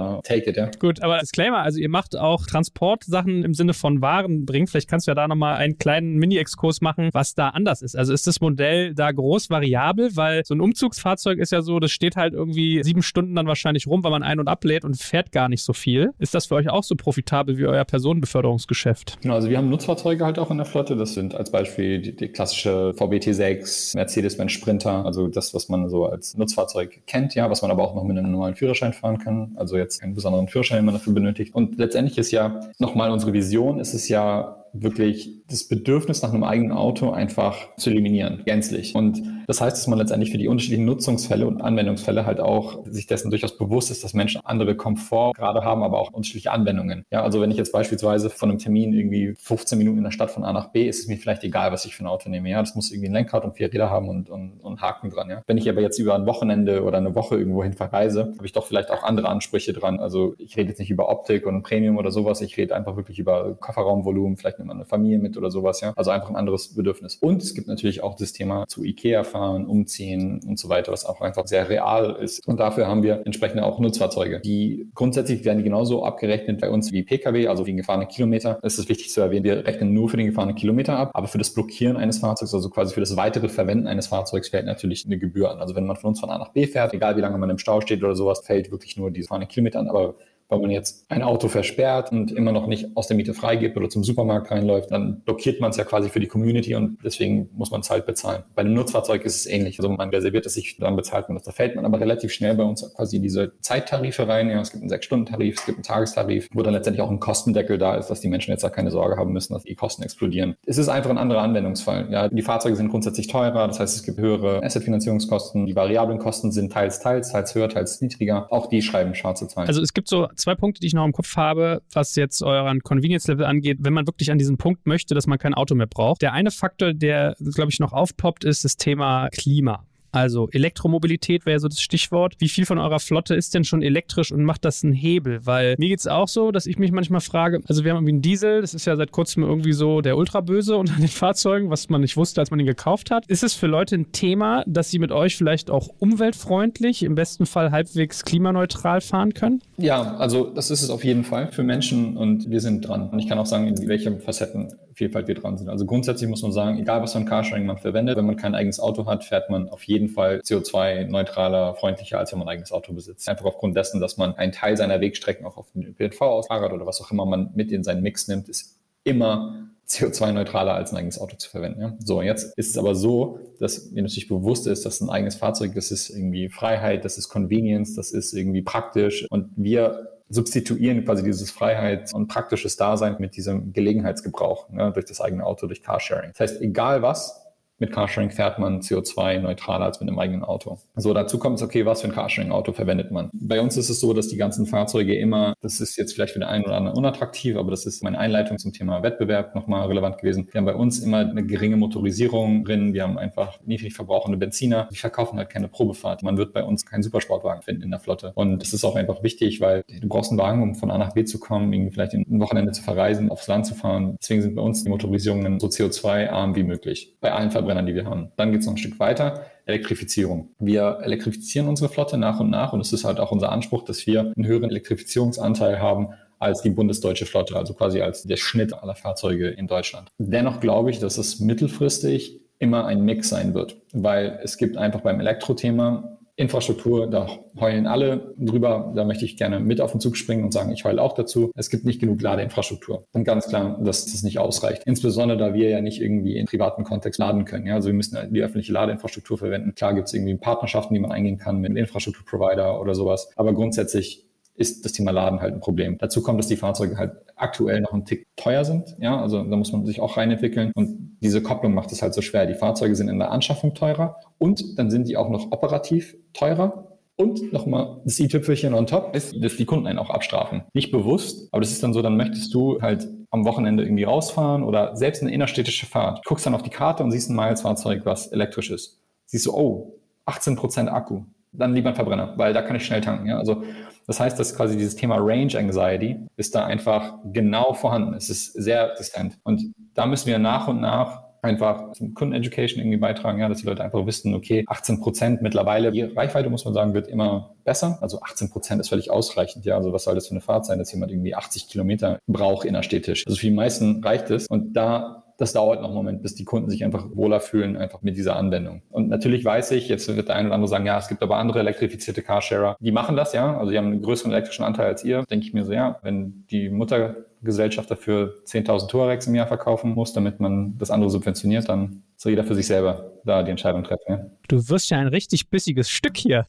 it, ja. Gut, aber Disclaimer, also ihr macht auch Transportsachen im Sinne von Waren bringen. Vielleicht kannst du ja da nochmal einen kleinen Mini-Exkurs machen, was da anders ist. Also ist das Modell da groß variabel? Weil so ein Umzugsfahrzeug ist ja so, das steht halt irgendwie 7 Stunden dann wahrscheinlich rum, weil man ein- und ablädt und fährt gar nicht so viel. Ist das für euch auch so profitabel wie euer Personenbeförderungsgeschäft? Genau, also wir haben Nutzfahrzeuge halt auch in der Flotte. Das sind als Beispiel die klassische VW T6, Mercedes-Benz Sprinter, also das, was man so als Nutzfahrzeug kennt, ja, was man aber auch noch mit einem normalen Führerschein fahren kann. Also jetzt keinen besonderen Führerschein, den man dafür benötigt. Und letztendlich ist ja nochmal unsere Vision, ist es ja wirklich das Bedürfnis nach einem eigenen Auto einfach zu eliminieren, gänzlich. Und das heißt, dass man letztendlich für die unterschiedlichen Nutzungsfälle und Anwendungsfälle halt auch sich dessen durchaus bewusst ist, dass Menschen andere Komfortgrade haben, aber auch unterschiedliche Anwendungen. Ja, also wenn ich jetzt beispielsweise von einem Termin irgendwie 15 Minuten in der Stadt von A nach B, ist es mir vielleicht egal, was ich für ein Auto nehme. Ja, das muss irgendwie ein Lenkrad und 4 Räder haben und Haken dran. Ja, wenn ich aber jetzt über ein Wochenende oder eine Woche irgendwo hin verreise, habe ich doch vielleicht auch andere Ansprüche dran. Also ich rede jetzt nicht über Optik und Premium oder sowas. Ich rede einfach wirklich über Kofferraumvolumen, vielleicht nimmt man eine Familie mit oder sowas, ja. Also einfach ein anderes Bedürfnis. Und es gibt natürlich auch das Thema zu Ikea fahren, umziehen und so weiter, was auch einfach sehr real ist. Und dafür haben wir entsprechende auch Nutzfahrzeuge. Die grundsätzlich werden die genauso abgerechnet bei uns wie Pkw, also wie gefahrene Kilometer. Das ist wichtig zu erwähnen. Wir rechnen nur für den gefahrenen Kilometer ab, aber für das Blockieren eines Fahrzeugs, also quasi für das weitere Verwenden eines Fahrzeugs, fällt natürlich eine Gebühr an. Also wenn man von uns von A nach B fährt, egal wie lange man im Stau steht oder sowas, fällt wirklich nur diese gefahrene Kilometer an, aber weil man jetzt ein Auto versperrt und immer noch nicht aus der Miete freigibt oder zum Supermarkt reinläuft, dann blockiert man es ja quasi für die Community und deswegen muss man es halt bezahlen. Bei einem Nutzfahrzeug ist es ähnlich. Also man reserviert es sich, dann bezahlt man das. Da fällt man aber relativ schnell bei uns quasi in diese Zeittarife rein. Ja, es gibt einen 6-Stunden-Tarif, es gibt einen Tagestarif, wo dann letztendlich auch ein Kostendeckel da ist, dass die Menschen jetzt da keine Sorge haben müssen, dass die Kosten explodieren. Es ist einfach ein anderer Anwendungsfall. Ja, die Fahrzeuge sind grundsätzlich teurer, das heißt, es gibt höhere Assetfinanzierungskosten. Die variablen Kosten sind teils höher, teils niedriger. Auch die schreiben schwarze Zahlen. Also es gibt so 2 Punkte, die ich noch im Kopf habe, was jetzt euren Convenience-Level angeht, wenn man wirklich an diesen Punkt möchte, dass man kein Auto mehr braucht. Der eine Faktor, der, glaube ich, noch aufpoppt, ist das Thema Klima. Also Elektromobilität wäre so das Stichwort. Wie viel von eurer Flotte ist denn schon elektrisch und macht das einen Hebel? Weil mir geht es auch so, dass ich mich manchmal frage, also wir haben irgendwie einen Diesel, das ist ja seit kurzem irgendwie so der Ultraböse unter den Fahrzeugen, was man nicht wusste, als man ihn gekauft hat. Ist es für Leute ein Thema, dass sie mit euch vielleicht auch umweltfreundlich, im besten Fall halbwegs klimaneutral fahren können? Ja, also das ist es auf jeden Fall für Menschen und wir sind dran. Und ich kann auch sagen, in welcher Facettenvielfalt wir dran sind. Also grundsätzlich muss man sagen, egal was für ein Carsharing man verwendet, wenn man kein eigenes Auto hat, fährt man auf jeden Fall CO2-neutraler, freundlicher, als wenn man ein eigenes Auto besitzt. Einfach aufgrund dessen, dass man einen Teil seiner Wegstrecken auch auf den ÖPNV aus, Fahrrad oder was auch immer man mit in seinen Mix nimmt, ist immer CO2-neutraler als ein eigenes Auto zu verwenden. Ja? So, jetzt ist es aber so, dass mir natürlich bewusst ist, dass ein eigenes Fahrzeug, das ist irgendwie Freiheit, das ist Convenience, das ist irgendwie praktisch und wir substituieren quasi dieses Freiheits- und praktisches Dasein mit diesem Gelegenheitsgebrauch, ne, durch das eigene Auto, durch Carsharing. Das heißt, egal was, mit Carsharing fährt man CO2-neutraler als mit einem eigenen Auto. So, dazu kommt es, okay, was für ein Carsharing-Auto verwendet man? Bei uns ist es so, dass die ganzen Fahrzeuge immer, das ist jetzt vielleicht für den einen oder anderen unattraktiv, aber das ist meine Einleitung zum Thema Wettbewerb nochmal relevant gewesen. Wir haben bei uns immer eine geringe Motorisierung drin, wir haben einfach niedrig verbrauchende Benziner. Die verkaufen halt keine Probefahrt. Man wird bei uns keinen Supersportwagen finden in der Flotte. Und das ist auch einfach wichtig, weil du brauchst einen Wagen, um von A nach B zu kommen, irgendwie vielleicht ein Wochenende zu verreisen, aufs Land zu fahren. Deswegen sind bei uns die Motorisierungen so CO2-arm wie möglich. Bei allen Verbrennern, die wir haben. Dann geht es noch ein Stück weiter. Elektrifizierung. Wir elektrifizieren unsere Flotte nach und nach und es ist halt auch unser Anspruch, dass wir einen höheren Elektrifizierungsanteil haben als die bundesdeutsche Flotte, also quasi als der Schnitt aller Fahrzeuge in Deutschland. Dennoch glaube ich, dass es mittelfristig immer ein Mix sein wird, weil es gibt einfach beim Elektrothema Infrastruktur, da heulen alle drüber. Da möchte ich gerne mit auf den Zug springen und sagen, ich heule auch dazu. Es gibt nicht genug Ladeinfrastruktur. Und ganz klar, dass das nicht ausreicht. Insbesondere, da wir ja nicht irgendwie in privaten Kontext laden können. Ja, also wir müssen die öffentliche Ladeinfrastruktur verwenden. Klar gibt es irgendwie Partnerschaften, die man eingehen kann mit Infrastrukturprovider oder sowas. Aber grundsätzlich ist das Thema Laden halt ein Problem. Dazu kommt, dass die Fahrzeuge halt aktuell noch ein Tick teuer sind. Ja, also da muss man sich auch reinentwickeln. Und diese Kopplung macht es halt so schwer. Die Fahrzeuge sind in der Anschaffung teurer und dann sind die auch noch operativ teurer. Und nochmal das i-Tüpfelchen on top ist, dass die Kunden einen auch abstrafen. Nicht bewusst, aber das ist dann so, dann möchtest du halt am Wochenende irgendwie rausfahren oder selbst eine innerstädtische Fahrt. Du guckst dann auf die Karte und siehst ein Miles-Fahrzeug, was elektrisch ist. Siehst du, oh, 18% Akku. Dann lieber ein Verbrenner, weil da kann ich schnell tanken. Ja? Also das heißt, dass quasi dieses Thema Range Anxiety ist da einfach genau vorhanden. Es ist sehr existent. Und da müssen wir nach und nach einfach zum Kunden-Education irgendwie beitragen, ja, dass die Leute einfach wissen, okay, 18% mittlerweile, die Reichweite, muss man sagen, wird immer besser. Also 18% ist völlig ausreichend, ja. Also was soll das für eine Fahrt sein, dass jemand irgendwie 80 Kilometer braucht innerstädtisch? Also für die meisten reicht es. Und das dauert noch einen Moment, bis die Kunden sich einfach wohler fühlen, einfach mit dieser Anwendung. Und natürlich weiß ich, jetzt wird der eine oder andere sagen, ja, es gibt aber andere elektrifizierte Carsharer, die machen das, ja. Also die haben einen größeren elektrischen Anteil als ihr. Denke ich mir so, ja, wenn die Muttergesellschaft dafür 10.000 Touaregs im Jahr verkaufen muss, damit man das andere subventioniert, dann soll jeder für sich selber da die Entscheidung treffen, ja. Du wirst ja ein richtig bissiges Stück hier.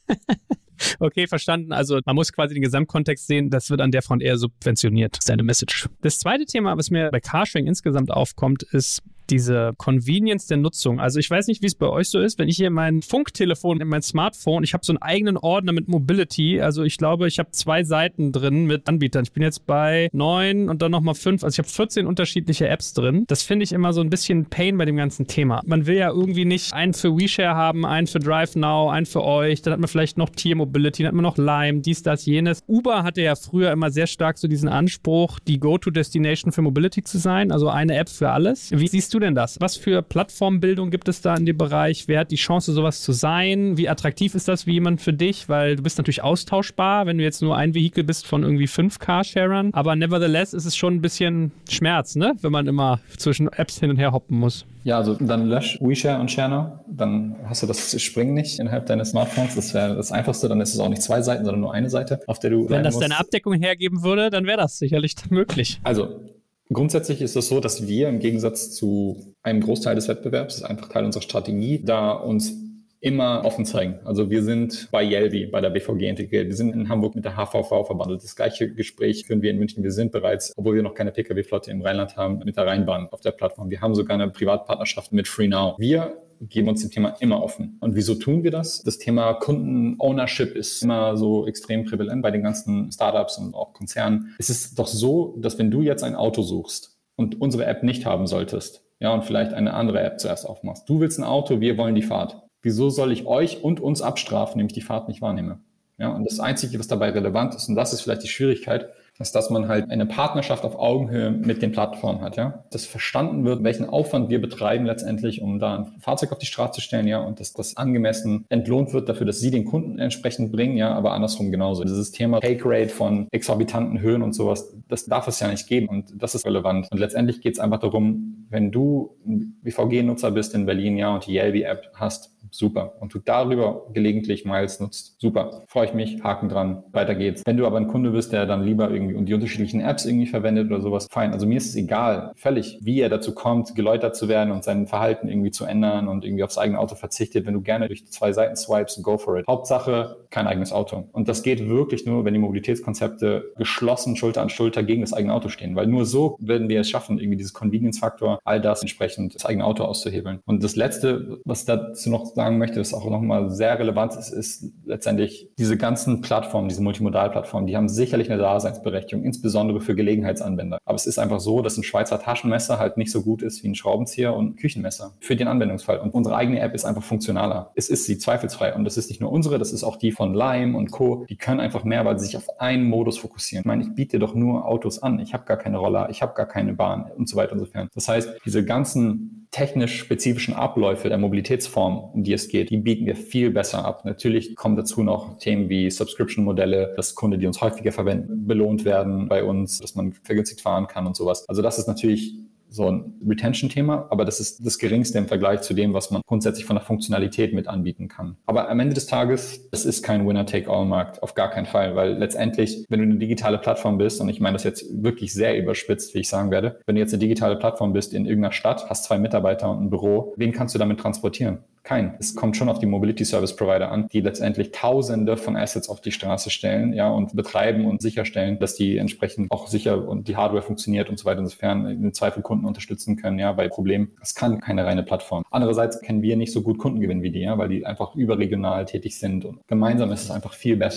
Okay, verstanden. Also man muss quasi den Gesamtkontext sehen, das wird an der Front eher subventioniert, ist eine Message. Das zweite Thema, was mir bei Carsharing insgesamt aufkommt, ist diese Convenience der Nutzung. Also ich weiß nicht, wie es bei euch so ist, wenn ich hier mein Funktelefon in mein Smartphone, ich habe so einen eigenen Ordner mit Mobility, also ich glaube, ich habe 2 Seiten drin mit Anbietern. Ich bin jetzt bei 9 und dann nochmal 5, also ich habe 14 unterschiedliche Apps drin. Das finde ich immer so ein bisschen Pain bei dem ganzen Thema. Man will ja irgendwie nicht einen für WeShare haben, einen für DriveNow, einen für euch, dann hat man vielleicht noch Tier Mobility, dann hat man noch Lime, dies, das, jenes. Uber hatte ja früher immer sehr stark so diesen Anspruch, die Go-To-Destination für Mobility zu sein, also eine App für alles. Wie siehst du denn das? Was für Plattformbildung gibt es da in dem Bereich? Wer hat die Chance, sowas zu sein? Wie attraktiv ist das wie jemand für dich? Weil du bist natürlich austauschbar, wenn du jetzt nur ein Vehikel bist von irgendwie 5 Carsharern. Aber nevertheless ist es schon ein bisschen Schmerz, ne? Wenn man immer zwischen Apps hin und her hoppen muss. Ja, also dann lösch WeShare und ShareNow, dann hast du das Springen nicht innerhalb deines Smartphones. Das wäre das Einfachste, dann ist es auch nicht 2 Seiten, sondern nur eine Seite, auf der du Wenn das deine Abdeckung hergeben würde, dann wäre das sicherlich möglich. Also grundsätzlich ist es so, dass wir im Gegensatz zu einem Großteil des Wettbewerbs, das ist einfach Teil unserer Strategie, da uns immer offen zeigen. Also wir sind bei Yelby, bei der BVG integriert. Wir sind in Hamburg mit der HVV verbandelt. Das gleiche Gespräch führen wir in München. Wir sind bereits, obwohl wir noch keine Pkw-Flotte im Rheinland haben, mit der Rheinbahn auf der Plattform. Wir haben sogar eine Privatpartnerschaft mit FreeNow. Wir geben uns dem Thema immer offen. Und wieso tun wir das? Das Thema Kunden-Ownership ist immer so extrem prävalent bei den ganzen Startups und auch Konzernen. Es ist doch so, dass wenn du jetzt ein Auto suchst und unsere App nicht haben solltest, ja, und vielleicht eine andere App zuerst aufmachst. Du willst ein Auto, wir wollen die Fahrt. Wieso soll ich euch und uns abstrafen, nämlich die Fahrt nicht wahrnehme? Ja, und das Einzige, was dabei relevant ist, und das ist vielleicht die Schwierigkeit, ist, dass man halt eine Partnerschaft auf Augenhöhe mit den Plattformen hat, ja. Dass verstanden wird, welchen Aufwand wir betreiben letztendlich, um da ein Fahrzeug auf die Straße zu stellen, ja, und dass das angemessen entlohnt wird dafür, dass sie den Kunden entsprechend bringen, ja, aber andersrum genauso. Dieses Thema Take Rate von exorbitanten Höhen und sowas, das darf es ja nicht geben und das ist relevant. Und letztendlich geht es einfach darum, wenn du ein BVG-Nutzer bist in Berlin, ja, und die Yelby-App hast, super. Und du darüber gelegentlich Miles nutzt, super. Freue ich mich, Haken dran, weiter geht's. Wenn du aber ein Kunde bist, der dann lieber irgendwie und die unterschiedlichen Apps irgendwie verwendet oder sowas, fein. Also mir ist es egal, völlig, wie er dazu kommt, geläutert zu werden und sein Verhalten irgendwie zu ändern und irgendwie aufs eigene Auto verzichtet. Wenn du gerne durch 2 Seiten swipes, go for it. Hauptsache, kein eigenes Auto. Und das geht wirklich nur, wenn die Mobilitätskonzepte geschlossen Schulter an Schulter gegen das eigene Auto stehen. Weil nur so werden wir es schaffen, irgendwie dieses Convenience-Faktor, all das entsprechend das eigene Auto auszuhebeln. Und das Letzte, was dazu noch sagen möchte, das auch nochmal sehr relevant ist letztendlich diese ganzen Plattformen, diese Multimodalplattformen, die haben sicherlich eine Daseinsberechtigung, insbesondere für Gelegenheitsanwender. Aber es ist einfach so, dass ein Schweizer Taschenmesser halt nicht so gut ist wie ein Schraubenzieher und ein Küchenmesser für den Anwendungsfall. Und unsere eigene App ist einfach funktionaler. Es ist sie zweifelsfrei. Und das ist nicht nur unsere, das ist auch die von Lime und Co. Die können einfach mehr, weil sie sich auf einen Modus fokussieren. Ich meine, ich biete doch nur Autos an. Ich habe gar keine Roller, ich habe gar keine Bahn und so weiter und so fort. Das heißt, diese ganzen technisch spezifischen Abläufe der Mobilitätsform, um die es geht, die bieten wir viel besser ab. Natürlich kommen dazu noch Themen wie Subscription-Modelle, dass Kunden, die uns häufiger verwenden, belohnt werden bei uns, dass man vergünstigt fahren kann und sowas. Also das ist natürlich so ein Retention-Thema, aber das ist das Geringste im Vergleich zu dem, was man grundsätzlich von der Funktionalität mit anbieten kann. Aber am Ende des Tages, es ist kein Winner-Take-All-Markt, auf gar keinen Fall, weil letztendlich, wenn du eine digitale Plattform bist, und ich meine das jetzt wirklich sehr überspitzt, wie ich sagen werde, wenn du jetzt eine digitale Plattform bist in irgendeiner Stadt, hast 2 Mitarbeiter und ein Büro, wen kannst du damit transportieren? Kein. Es kommt schon auf die Mobility Service Provider an, die letztendlich Tausende von Assets auf die Straße stellen, ja, und betreiben und sicherstellen, dass die entsprechend auch sicher und die Hardware funktioniert und so weiter, insofern im Zweifel Kunden unterstützen können, ja, bei Problemen. Es kann keine reine Plattform. Andererseits kennen wir nicht so gut Kundengewinn wie die, ja, weil die einfach überregional tätig sind und gemeinsam ist es einfach viel besser.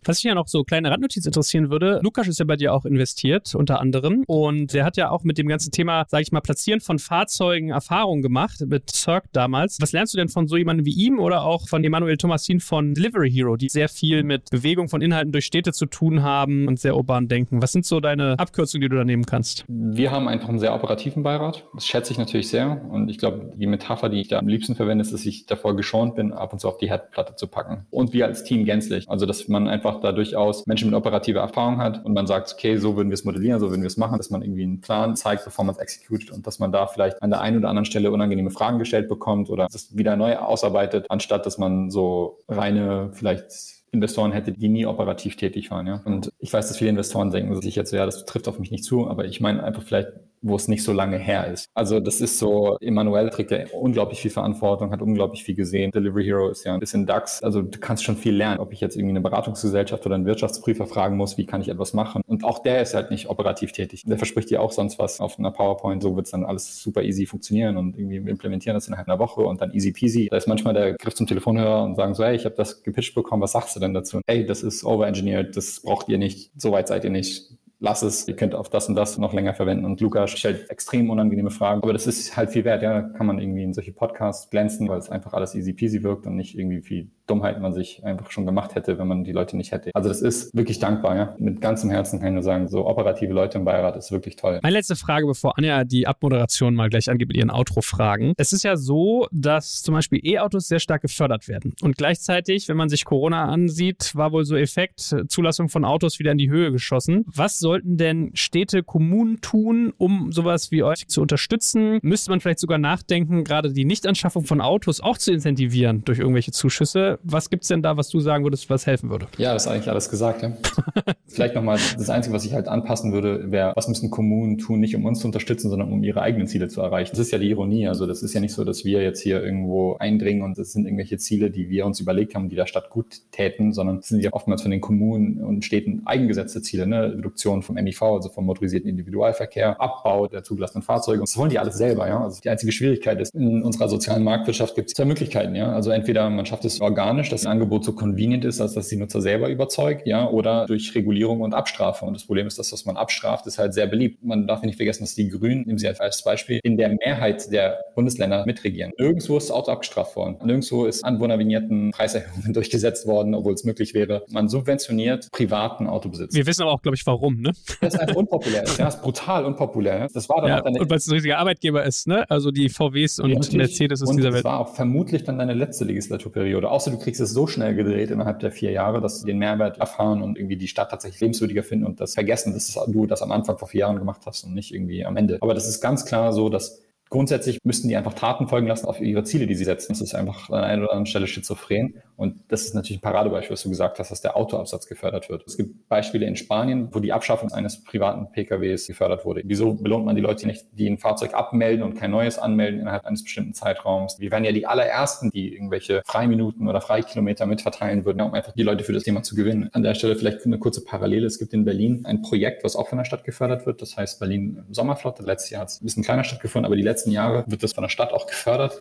Was mich ja noch so kleine Randnotiz interessieren würde, Lukas ist ja bei dir auch investiert, unter anderem. Und der hat ja auch mit dem ganzen Thema, sage ich mal, Platzieren von Fahrzeugen Erfahrung gemacht, mit Cirque damals. Was lernst du denn von so jemandem wie ihm oder auch von Emanuel Thomassin von Delivery Hero, die sehr viel mit Bewegung von Inhalten durch Städte zu tun haben und sehr urban denken? Was sind so deine Abkürzungen, die du da nehmen kannst? Wir haben einfach einen sehr operativen Beirat. Das schätze ich natürlich sehr. Und ich glaube, die Metapher, die ich da am liebsten verwende, ist, dass ich davor geschont bin, ab und zu auf die Herdplatte zu packen. Und wir als Team gänzlich. Also, dass man einfach da durchaus Menschen mit operativer Erfahrung hat und man sagt, okay, so würden wir es modellieren, so würden wir es machen, dass man irgendwie einen Plan zeigt, bevor man es executet und dass man da vielleicht an der einen oder anderen Stelle unangenehme Fragen gestellt bekommt oder das wieder neu ausarbeitet, anstatt dass man so reine vielleicht Investoren hätte, die nie operativ tätig waren. Ja. Und ich weiß, dass viele Investoren denken sich jetzt so, ja, das trifft auf mich nicht zu, aber ich meine einfach vielleicht, wo es nicht so lange her ist. Also das ist so, Emanuel trägt ja unglaublich viel Verantwortung, hat unglaublich viel gesehen. Delivery Hero ist ja ein bisschen DAX. Also du kannst schon viel lernen, ob ich jetzt irgendwie eine Beratungsgesellschaft oder einen Wirtschaftsprüfer fragen muss, wie kann ich etwas machen. Und auch der ist halt nicht operativ tätig. Der verspricht dir auch sonst was auf einer PowerPoint. So wird es dann alles super easy funktionieren und irgendwie implementieren das innerhalb einer Woche und dann easy peasy. Da ist manchmal der Griff zum Telefonhörer und sagen so, hey, ich habe das gepitcht bekommen, was sagst du denn dazu? Hey, das ist overengineered, das braucht ihr nicht, so weit seid ihr nicht. Lass es, ihr könnt auf das und das noch länger verwenden. Und Lukas stellt extrem unangenehme Fragen. Aber das ist halt viel wert, ja. Da kann man irgendwie in solche Podcasts glänzen, weil es einfach alles easy peasy wirkt und nicht irgendwie viel Dummheit man sich einfach schon gemacht hätte, wenn man die Leute nicht hätte. Also das ist wirklich dankbar, ja. Mit ganzem Herzen kann ich nur sagen, so operative Leute im Beirat ist wirklich toll. Meine letzte Frage, bevor Anja die Abmoderation mal gleich angeht mit ihren Outro-Fragen. Es ist ja so, dass zum Beispiel E-Autos sehr stark gefördert werden. Und gleichzeitig, wenn man sich Corona ansieht, war wohl so Effekt, Zulassung von Autos wieder in die Höhe geschossen. Was sollten denn Städte, Kommunen tun, um sowas wie euch zu unterstützen? Müsste man vielleicht sogar nachdenken, gerade die Nichtanschaffung von Autos auch zu incentivieren durch irgendwelche Zuschüsse? Was gibt's denn da, was du sagen würdest, was helfen würde? Ja, das ist eigentlich alles gesagt. Ja. Vielleicht nochmal, das Einzige, was ich halt anpassen würde, wäre, was müssen Kommunen tun, nicht um uns zu unterstützen, sondern um ihre eigenen Ziele zu erreichen. Das ist ja die Ironie. Also das ist ja nicht so, dass wir jetzt hier irgendwo eindringen und das sind irgendwelche Ziele, die wir uns überlegt haben, die der Stadt gut täten, sondern das sind ja oftmals von den Kommunen und Städten eigengesetzte Ziele, ne? Reduktion vom MIV, also vom motorisierten Individualverkehr, Abbau der zugelassenen Fahrzeuge. Und das wollen die alles selber. Ja? Also die einzige Schwierigkeit ist, in unserer sozialen Marktwirtschaft gibt es zwei Möglichkeiten. Ja? Also entweder man schafft es organisch, dass das Angebot so convenient ist, als dass die Nutzer selber überzeugt, ja, oder durch Regulierung und Abstrafung. Und das Problem ist, dass was man abstraft, ist halt sehr beliebt. Man darf nicht vergessen, dass die Grünen, nehmen Sie als Beispiel, in der Mehrheit der Bundesländer mitregieren. Nirgendwo ist das Auto abgestraft worden. Nirgendwo ist Anwohnervignetten Preiserhöhungen durchgesetzt worden, obwohl es möglich wäre. Man subventioniert privaten Autobesitz. Wir wissen aber auch, glaube ich, warum, ne? Das ist einfach unpopulär. Das ist brutal unpopulär. Das war dann ja, auch deine... Und weil es ein riesiger Arbeitgeber ist, ne? Also die VWs und Mercedes aus dieser Welt. Das war auch vermutlich dann deine letzte Legislaturperiode. Außer du kriegst es so schnell gedreht innerhalb der 4 Jahre, dass sie den Mehrwert erfahren und irgendwie die Stadt tatsächlich lebenswürdiger finden und das vergessen, dass du das am Anfang vor 4 Jahren gemacht hast und nicht irgendwie am Ende. Aber das ist ganz klar so, dass grundsätzlich müssten die einfach Taten folgen lassen auf ihre Ziele, die sie setzen. Das ist einfach an einer oder anderen Stelle schizophren. Und das ist natürlich ein Paradebeispiel, was du gesagt hast, dass der Autoabsatz gefördert wird. Es gibt Beispiele in Spanien, wo die Abschaffung eines privaten PKWs gefördert wurde. Wieso belohnt man die Leute nicht, die ein Fahrzeug abmelden und kein neues anmelden innerhalb eines bestimmten Zeitraums? Wir wären ja die allerersten, die irgendwelche Freiminuten oder Freikilometer mitverteilen würden, um einfach die Leute für das Thema zu gewinnen. An der Stelle vielleicht eine kurze Parallele. Es gibt in Berlin ein Projekt, was auch von der Stadt gefördert wird. Das heißt Berlin Sommerflotte. Letztes Jahr hat es ein bisschen kleiner stattgefunden, aber die letzten Jahre wird das von der Stadt auch gefördert.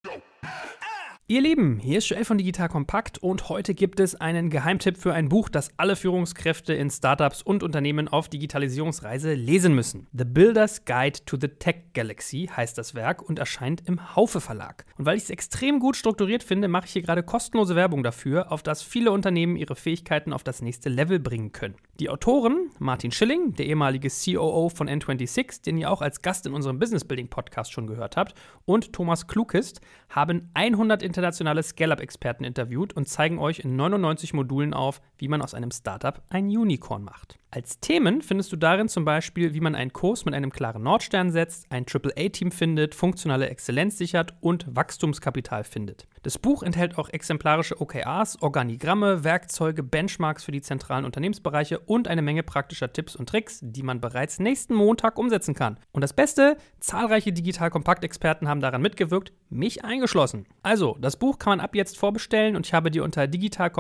Ihr Lieben, hier ist Joel von Digital Kompakt und heute gibt es einen Geheimtipp für ein Buch, das alle Führungskräfte in Startups und Unternehmen auf Digitalisierungsreise lesen müssen. The Builder's Guide to the Tech Galaxy heißt das Werk und erscheint im Haufe Verlag. Und weil ich es extrem gut strukturiert finde, mache ich hier gerade kostenlose Werbung dafür, auf das viele Unternehmen ihre Fähigkeiten auf das nächste Level bringen können. Die Autoren, Martin Schilling, der ehemalige COO von N26, den ihr auch als Gast in unserem Business Building Podcast schon gehört habt, und Thomas Klukist haben 100 internationale Scale-Up-Experten interviewt und zeigen euch in 99 Modulen auf, wie man aus einem Startup ein Unicorn macht. Als Themen findest du darin zum Beispiel, wie man einen Kurs mit einem klaren Nordstern setzt, ein AAA-Team findet, funktionale Exzellenz sichert und Wachstumskapital findet. Das Buch enthält auch exemplarische OKRs, Organigramme, Werkzeuge, Benchmarks für die zentralen Unternehmensbereiche und eine Menge praktischer Tipps und Tricks, die man bereits nächsten Montag umsetzen kann. Und das Beste, zahlreiche Digital-Kompakt-Experten haben daran mitgewirkt, mich eingeschlossen. Also, das Buch kann man ab jetzt vorbestellen und ich habe dir unter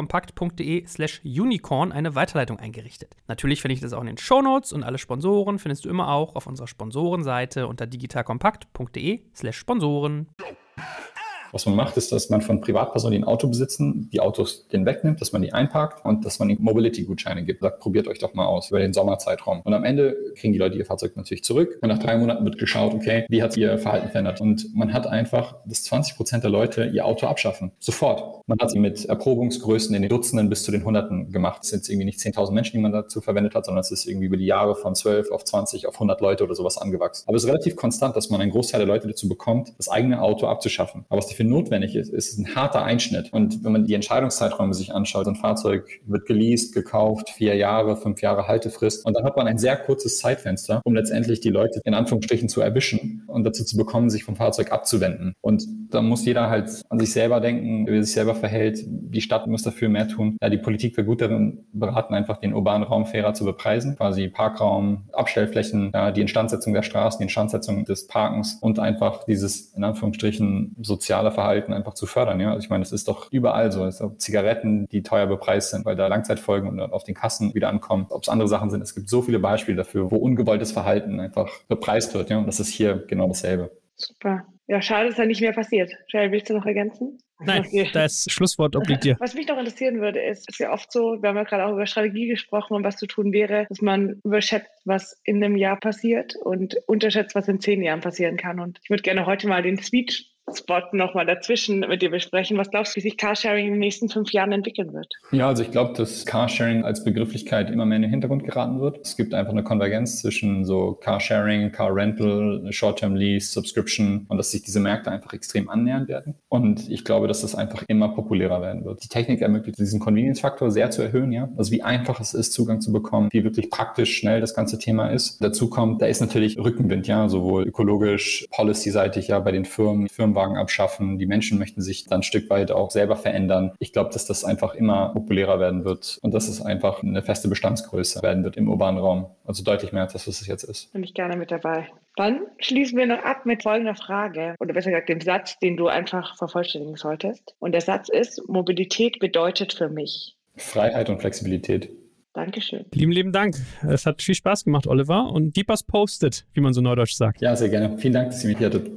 digitalkompakt.de/unicorn eine Weiterleitung eingerichtet. Natürlich finde ich das auch in den Shownotes und alle Sponsoren findest du immer auch auf unserer Sponsorenseite unter digitalkompakt.de/Sponsoren. Was man macht, ist, dass man von Privatpersonen, die ein Auto besitzen, die Autos denen wegnimmt, dass man die einparkt und dass man ihnen Mobility-Gutscheine gibt. Sagt, probiert euch doch mal aus über den Sommerzeitraum. Und am Ende kriegen die Leute ihr Fahrzeug natürlich zurück. Und nach 3 Monaten wird geschaut, okay, wie hat ihr Verhalten verändert? Und man hat einfach, dass 20% der Leute ihr Auto abschaffen. Sofort. Man hat sie mit Erprobungsgrößen in den Dutzenden bis zu den Hunderten gemacht. Es sind jetzt irgendwie nicht 10.000 Menschen, die man dazu verwendet hat, sondern es ist irgendwie über die Jahre von 12 auf 20 auf 100 Leute oder sowas angewachsen. Aber es ist relativ konstant, dass man einen Großteil der Leute dazu bekommt, das eigene Auto abzuschaffen. Aber was dafür notwendig ist, ist ein harter Einschnitt. Und wenn man die Entscheidungszeiträume sich anschaut, so ein Fahrzeug wird geleast, gekauft, 4 Jahre, 5 Jahre Haltefrist. Und dann hat man ein sehr kurzes Zeitfenster, um letztendlich die Leute in Anführungsstrichen zu erwischen und dazu zu bekommen, sich vom Fahrzeug abzuwenden. Und da muss jeder halt an sich selber denken, wie er sich selber verhält. Die Stadt muss dafür mehr tun. Ja, die Politik wird gut darin beraten, einfach den urbanen Raum fairer zu bepreisen. Quasi Parkraum, Abstellflächen, ja, die Instandsetzung der Straßen, die Instandsetzung des Parkens und einfach dieses, in Anführungsstrichen, soziale Verhalten einfach zu fördern. Ja? Also ich meine, es ist doch überall so. Es sind auch Zigaretten, die teuer bepreist sind, weil da Langzeitfolgen und auf den Kassen wieder ankommen. Ob es andere Sachen sind, es gibt so viele Beispiele dafür, wo ungewolltes Verhalten einfach bepreist wird. Ja? Und das ist hier genau dasselbe. Super. Ja, schade, dass da nicht mehr passiert. Joel, willst du noch ergänzen? Nein, Okay. das Schlusswort obliegt dir. Was mich noch interessieren würde, ist ja oft so, wir haben ja gerade auch über Strategie gesprochen und was zu tun wäre, dass man überschätzt, was in einem Jahr passiert und unterschätzt, was in 10 Jahren passieren kann. Und ich würde gerne heute mal den Sweet Spot nochmal dazwischen mit dir besprechen. Was glaubst du, wie sich Carsharing in den nächsten 5 Jahren entwickeln wird? Ja, also ich glaube, dass Carsharing als Begrifflichkeit immer mehr in den Hintergrund geraten wird. Es gibt einfach eine Konvergenz zwischen so Carsharing, Car Rental, Short-Term Lease, Subscription und dass sich diese Märkte einfach extrem annähern werden. Und ich glaube, dass das einfach immer populärer werden wird. Die Technik ermöglicht diesen Convenience-Faktor sehr zu erhöhen, ja. Also wie einfach es ist, Zugang zu bekommen, wie wirklich praktisch schnell das ganze Thema ist. Dazu kommt, da ist natürlich Rückenwind, ja, sowohl ökologisch, policy-seitig, ja, bei den Firmenwagen abschaffen. Die Menschen möchten sich dann ein Stück weit auch selber verändern. Ich glaube, dass das einfach immer populärer werden wird und dass es einfach eine feste Bestandsgröße werden wird im urbanen Raum. Also deutlich mehr als das, was es jetzt ist. Bin ich gerne mit dabei. Dann schließen wir noch ab mit folgender Frage oder besser gesagt dem Satz, den du einfach vervollständigen solltest. Und der Satz ist, Mobilität bedeutet für mich Freiheit und Flexibilität. Dankeschön. Lieben Dank. Es hat viel Spaß gemacht, Oliver. Und keep us posted, wie man so neudeutsch sagt. Ja, sehr gerne. Vielen Dank, dass ihr mich hier hattet.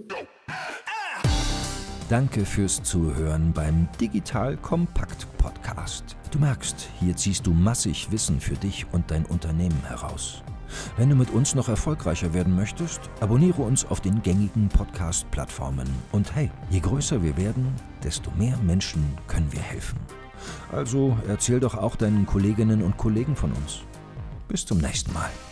Danke fürs Zuhören beim Digital Kompakt Podcast. Du merkst, hier ziehst du massig Wissen für dich und dein Unternehmen heraus. Wenn du mit uns noch erfolgreicher werden möchtest, abonniere uns auf den gängigen Podcast-Plattformen. Und hey, je größer wir werden, desto mehr Menschen können wir helfen. Also erzähl doch auch deinen Kolleginnen und Kollegen von uns. Bis zum nächsten Mal.